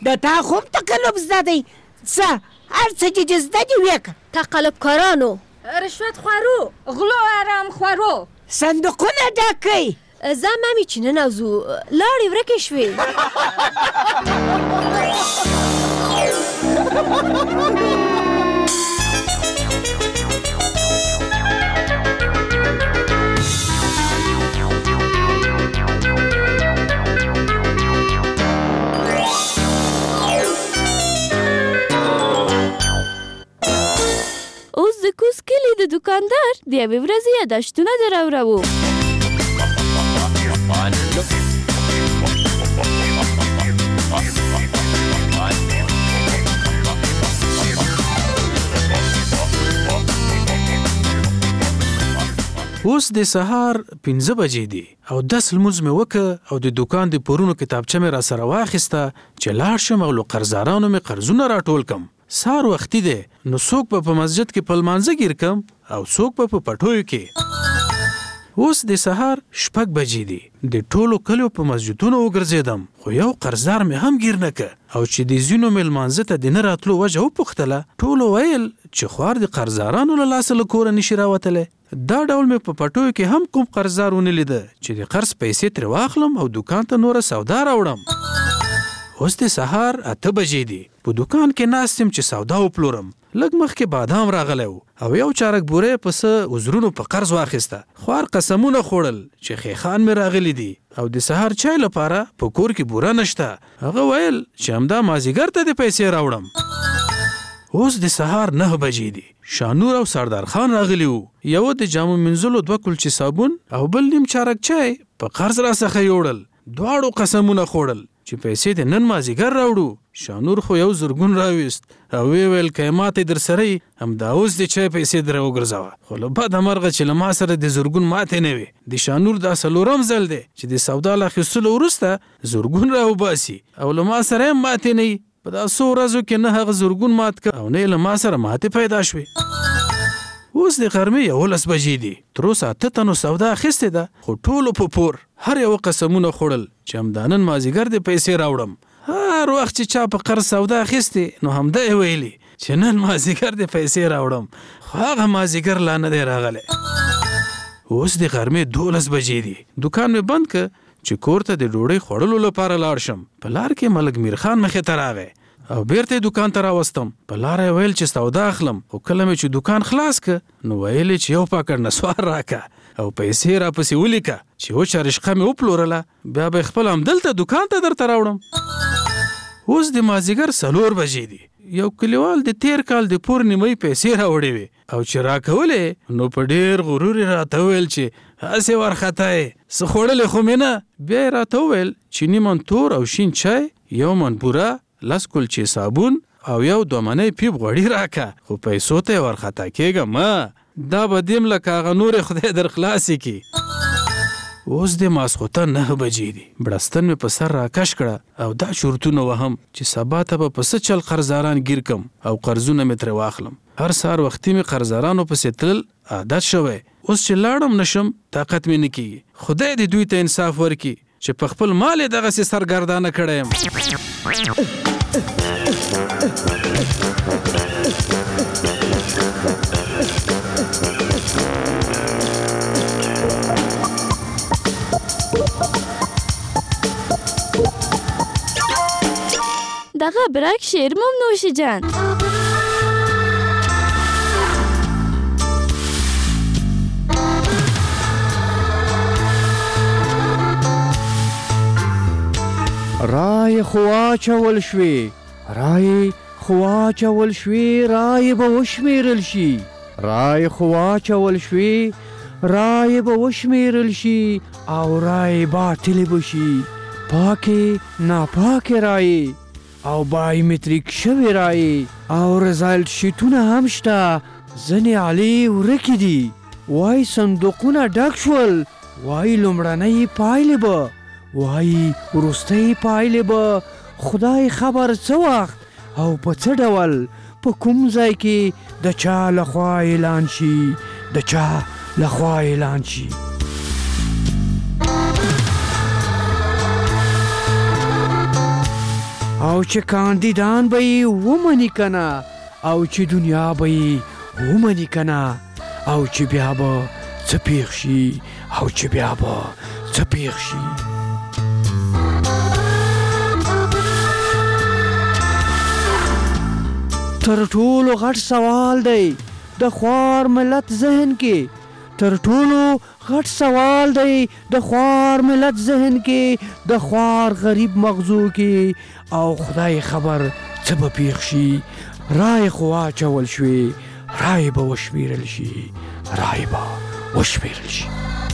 د تا خو هم تقلب زده دی څه هر څه چې زده دي ویې تقلب کارانو، رشوت خورو، غلو حرام خورو، صندوقونه ډکوي. زه مامې چې ننوځو لاړې ورکې شوې. اوس د کوز کلي د دوکاندار د یوې ورځې یاداشتونه دراوړو. اوس د سهار 5 بجې دي او 10 لمونځ مې وکړ او د دوکان د پورونو کتابچه مې را سره واخیسته چې لاړ شم او له قرضدارانو مې قرضونه راټول کم. سهار وختي دی نو څوک به په مسجد کې په لمانځه ګیر کم او څوک به په پټیو کې. اوس د سهار 6 بجې دي د ټولو کلیو په مسجدونو وګرځېدم خو یو قرضدار مې هم ګیر نه کړ او چې د ځینو مې لمانځه ته د نه راتلو وجه وپوښتله ټولو ویل چې خوار د قرضدارانو له لاسه له کوره نشي راوتلی. دا ډول مې په پټیو کې هم کوم قرضدار ونه لیده چې د قرض پیسې ترې واخلم او دوکان ته نوره سودا راوړم. اوس د سهار 8 بجې دي په دوکان کې ناست یم چې سودا وپلورم. لږ مخکې بادام راغلی و او یو چارک بورې پسه وزرونو په قرض واخیسته. خوار قسمونه خوړل چې خیخان مې راغلی دي او د سهار چای لپاره په کور کې بوره نشته. هغه ویل چې همدا مازیګر ته د پیسې راوړم. اوس د سهار 9 بجې دي شانور او سردار خان راغلی وو. یو د جامو منځلو 2 کلچې صابون او بل نیم چارک چای په قرض را څخه یوړل. دواړو قسمونه خوړل چې پیسې د نن مازیګر راوړو. شانور خو یو زرګون راویست او ویل که ماته در سره همدا اوس د چای پیسې در وګرځوه. خو له بده مرغه چې له ما سره د زرګون ماتې نه وي. د شانور دا څلورم ځل دی چې د سودا له اخیستلو وروسته زرګون راوباسي او له ما سره هم ماتې نه وي. په دا څو ورځو کې نه هغه زرګون مات کړ او نه له ما سره ماتې پیدا شوې. اوس د غرمې 11 بجې دي تر اوسه 8 تنو سودا اخیستې ده خو ټولو په پور هر یو قسمونه خوړل چې همدا نن مازیګر د پیسې راوړم. هر وخت چې چا په قرض سودا اخیستې نو همدا یې ویلي چې نن مازیګر د پیسې راوړم خو هغه مازیګر لا نه دی راغلی. اوس د غرمې 12 بجې دي دوکان مې بند کړ چې کور ته د ډوډۍ خوړلو لپاره لاړ شم. په لار کې ملک میر خان مخې ته راغی او بیرته دوکان ته راوستم. په لار یې ویل چې سودا اخلم خو کله مې چې دوکان خلاص کړ نو ویل چې یو پاکټ نسوار راکړه او پیسې راپسې ولیکه چې وچه رشقه مې وپلورله بیا به خپل همدلته دوکان ته درته راوړم. اوس د مازیګر 4 بجې دي. یو کلیوال د تیر کال د پور نیمۍ پیسې راوړې وې او چې راکولې نو په ډېر غرور یې راته وویل چې هسې وارخطا یې څه خوړلې خو مې نه. بیا یې راته وویل چې نیمن تور او شین چای، یو من بوره، 10 کلچې صابون او یو 2 منۍ پیپ غوړي راکه خو پیسو ته یې وارخطا کېږم دا به دیم لکه هغه نورې خدای در خلاصې کړي. اوس د ماسخوتن 9 بجې دي. بړستن مې په سر راکش کړه او دا چورتونه وهم چې سبا ته به په څه چل قرضداران ګیر کم او قرضونه مې ترې واخلم. هر سهار وختي مې قرضدارانو پسې تلل عادت شوی. اوس چې لاړم نشم طاقت مې نه کېږي. خدای دې دوی ته انصاف ورکړي چې په خپل مال یې دغسې سرګردانه کړی یم. دغه برک شعر ممنوش جان. رای خوا چول شوی، رای خوا چول شوی، رای به وشمیرل شي. رای خوا چول شوی، رای به وشمیرل شي او رای باطل بشي. پاکي ناپاکي رای او بایومتریک شوی رای او رزالت شیټونه هم شته. ځینې علي ورکې دي. وای صندوقونه ډک شول. وای لومړنۍ پایلې به، وای وروستۍ پایلې به خدای خبر څه وخت او په څه ډول په کوم ځای کې د چا لخوا اعلان شي، د چا لخوا اعلان شي. او چې کاندیدان به یې ومني کنه او چې دنیا به یې ومني کنه او چې بیا به څه پیښ شي او چې بیا به څه پیښ شي. تر ټولو غټ سوال دی د خوار ملت ذهن کې، تر ټولو غټ سوال دی د خوار ملت ذهن کې، د خوار غریب مغزو کې، او خدای خبر څه به پیښ شي. رای خو واچول شوې، رای به وشمیرل شي، رای به وشمیرل شي.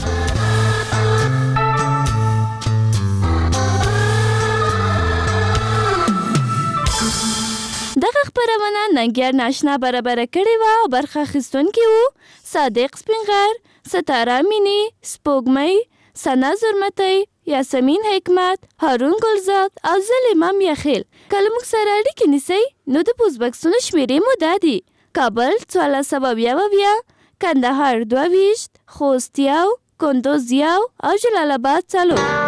دغه خبرونه ننګیار ناشنا برابر کړې وه او برخه اخیستونکي وو صادق سپینغر، ستاره مینی، سپوږمۍ، ثنا زرمتی، یاسمین حکمت، هارون ګلزاد او زه امام یخیل. که له موږ سره اړیکې نیسئ نو د پوسټ بکسونو شمېرې مو دا دي: کابل 1422، کندهار 22، خوست 1، کندوز 1 او جلال آباد 4.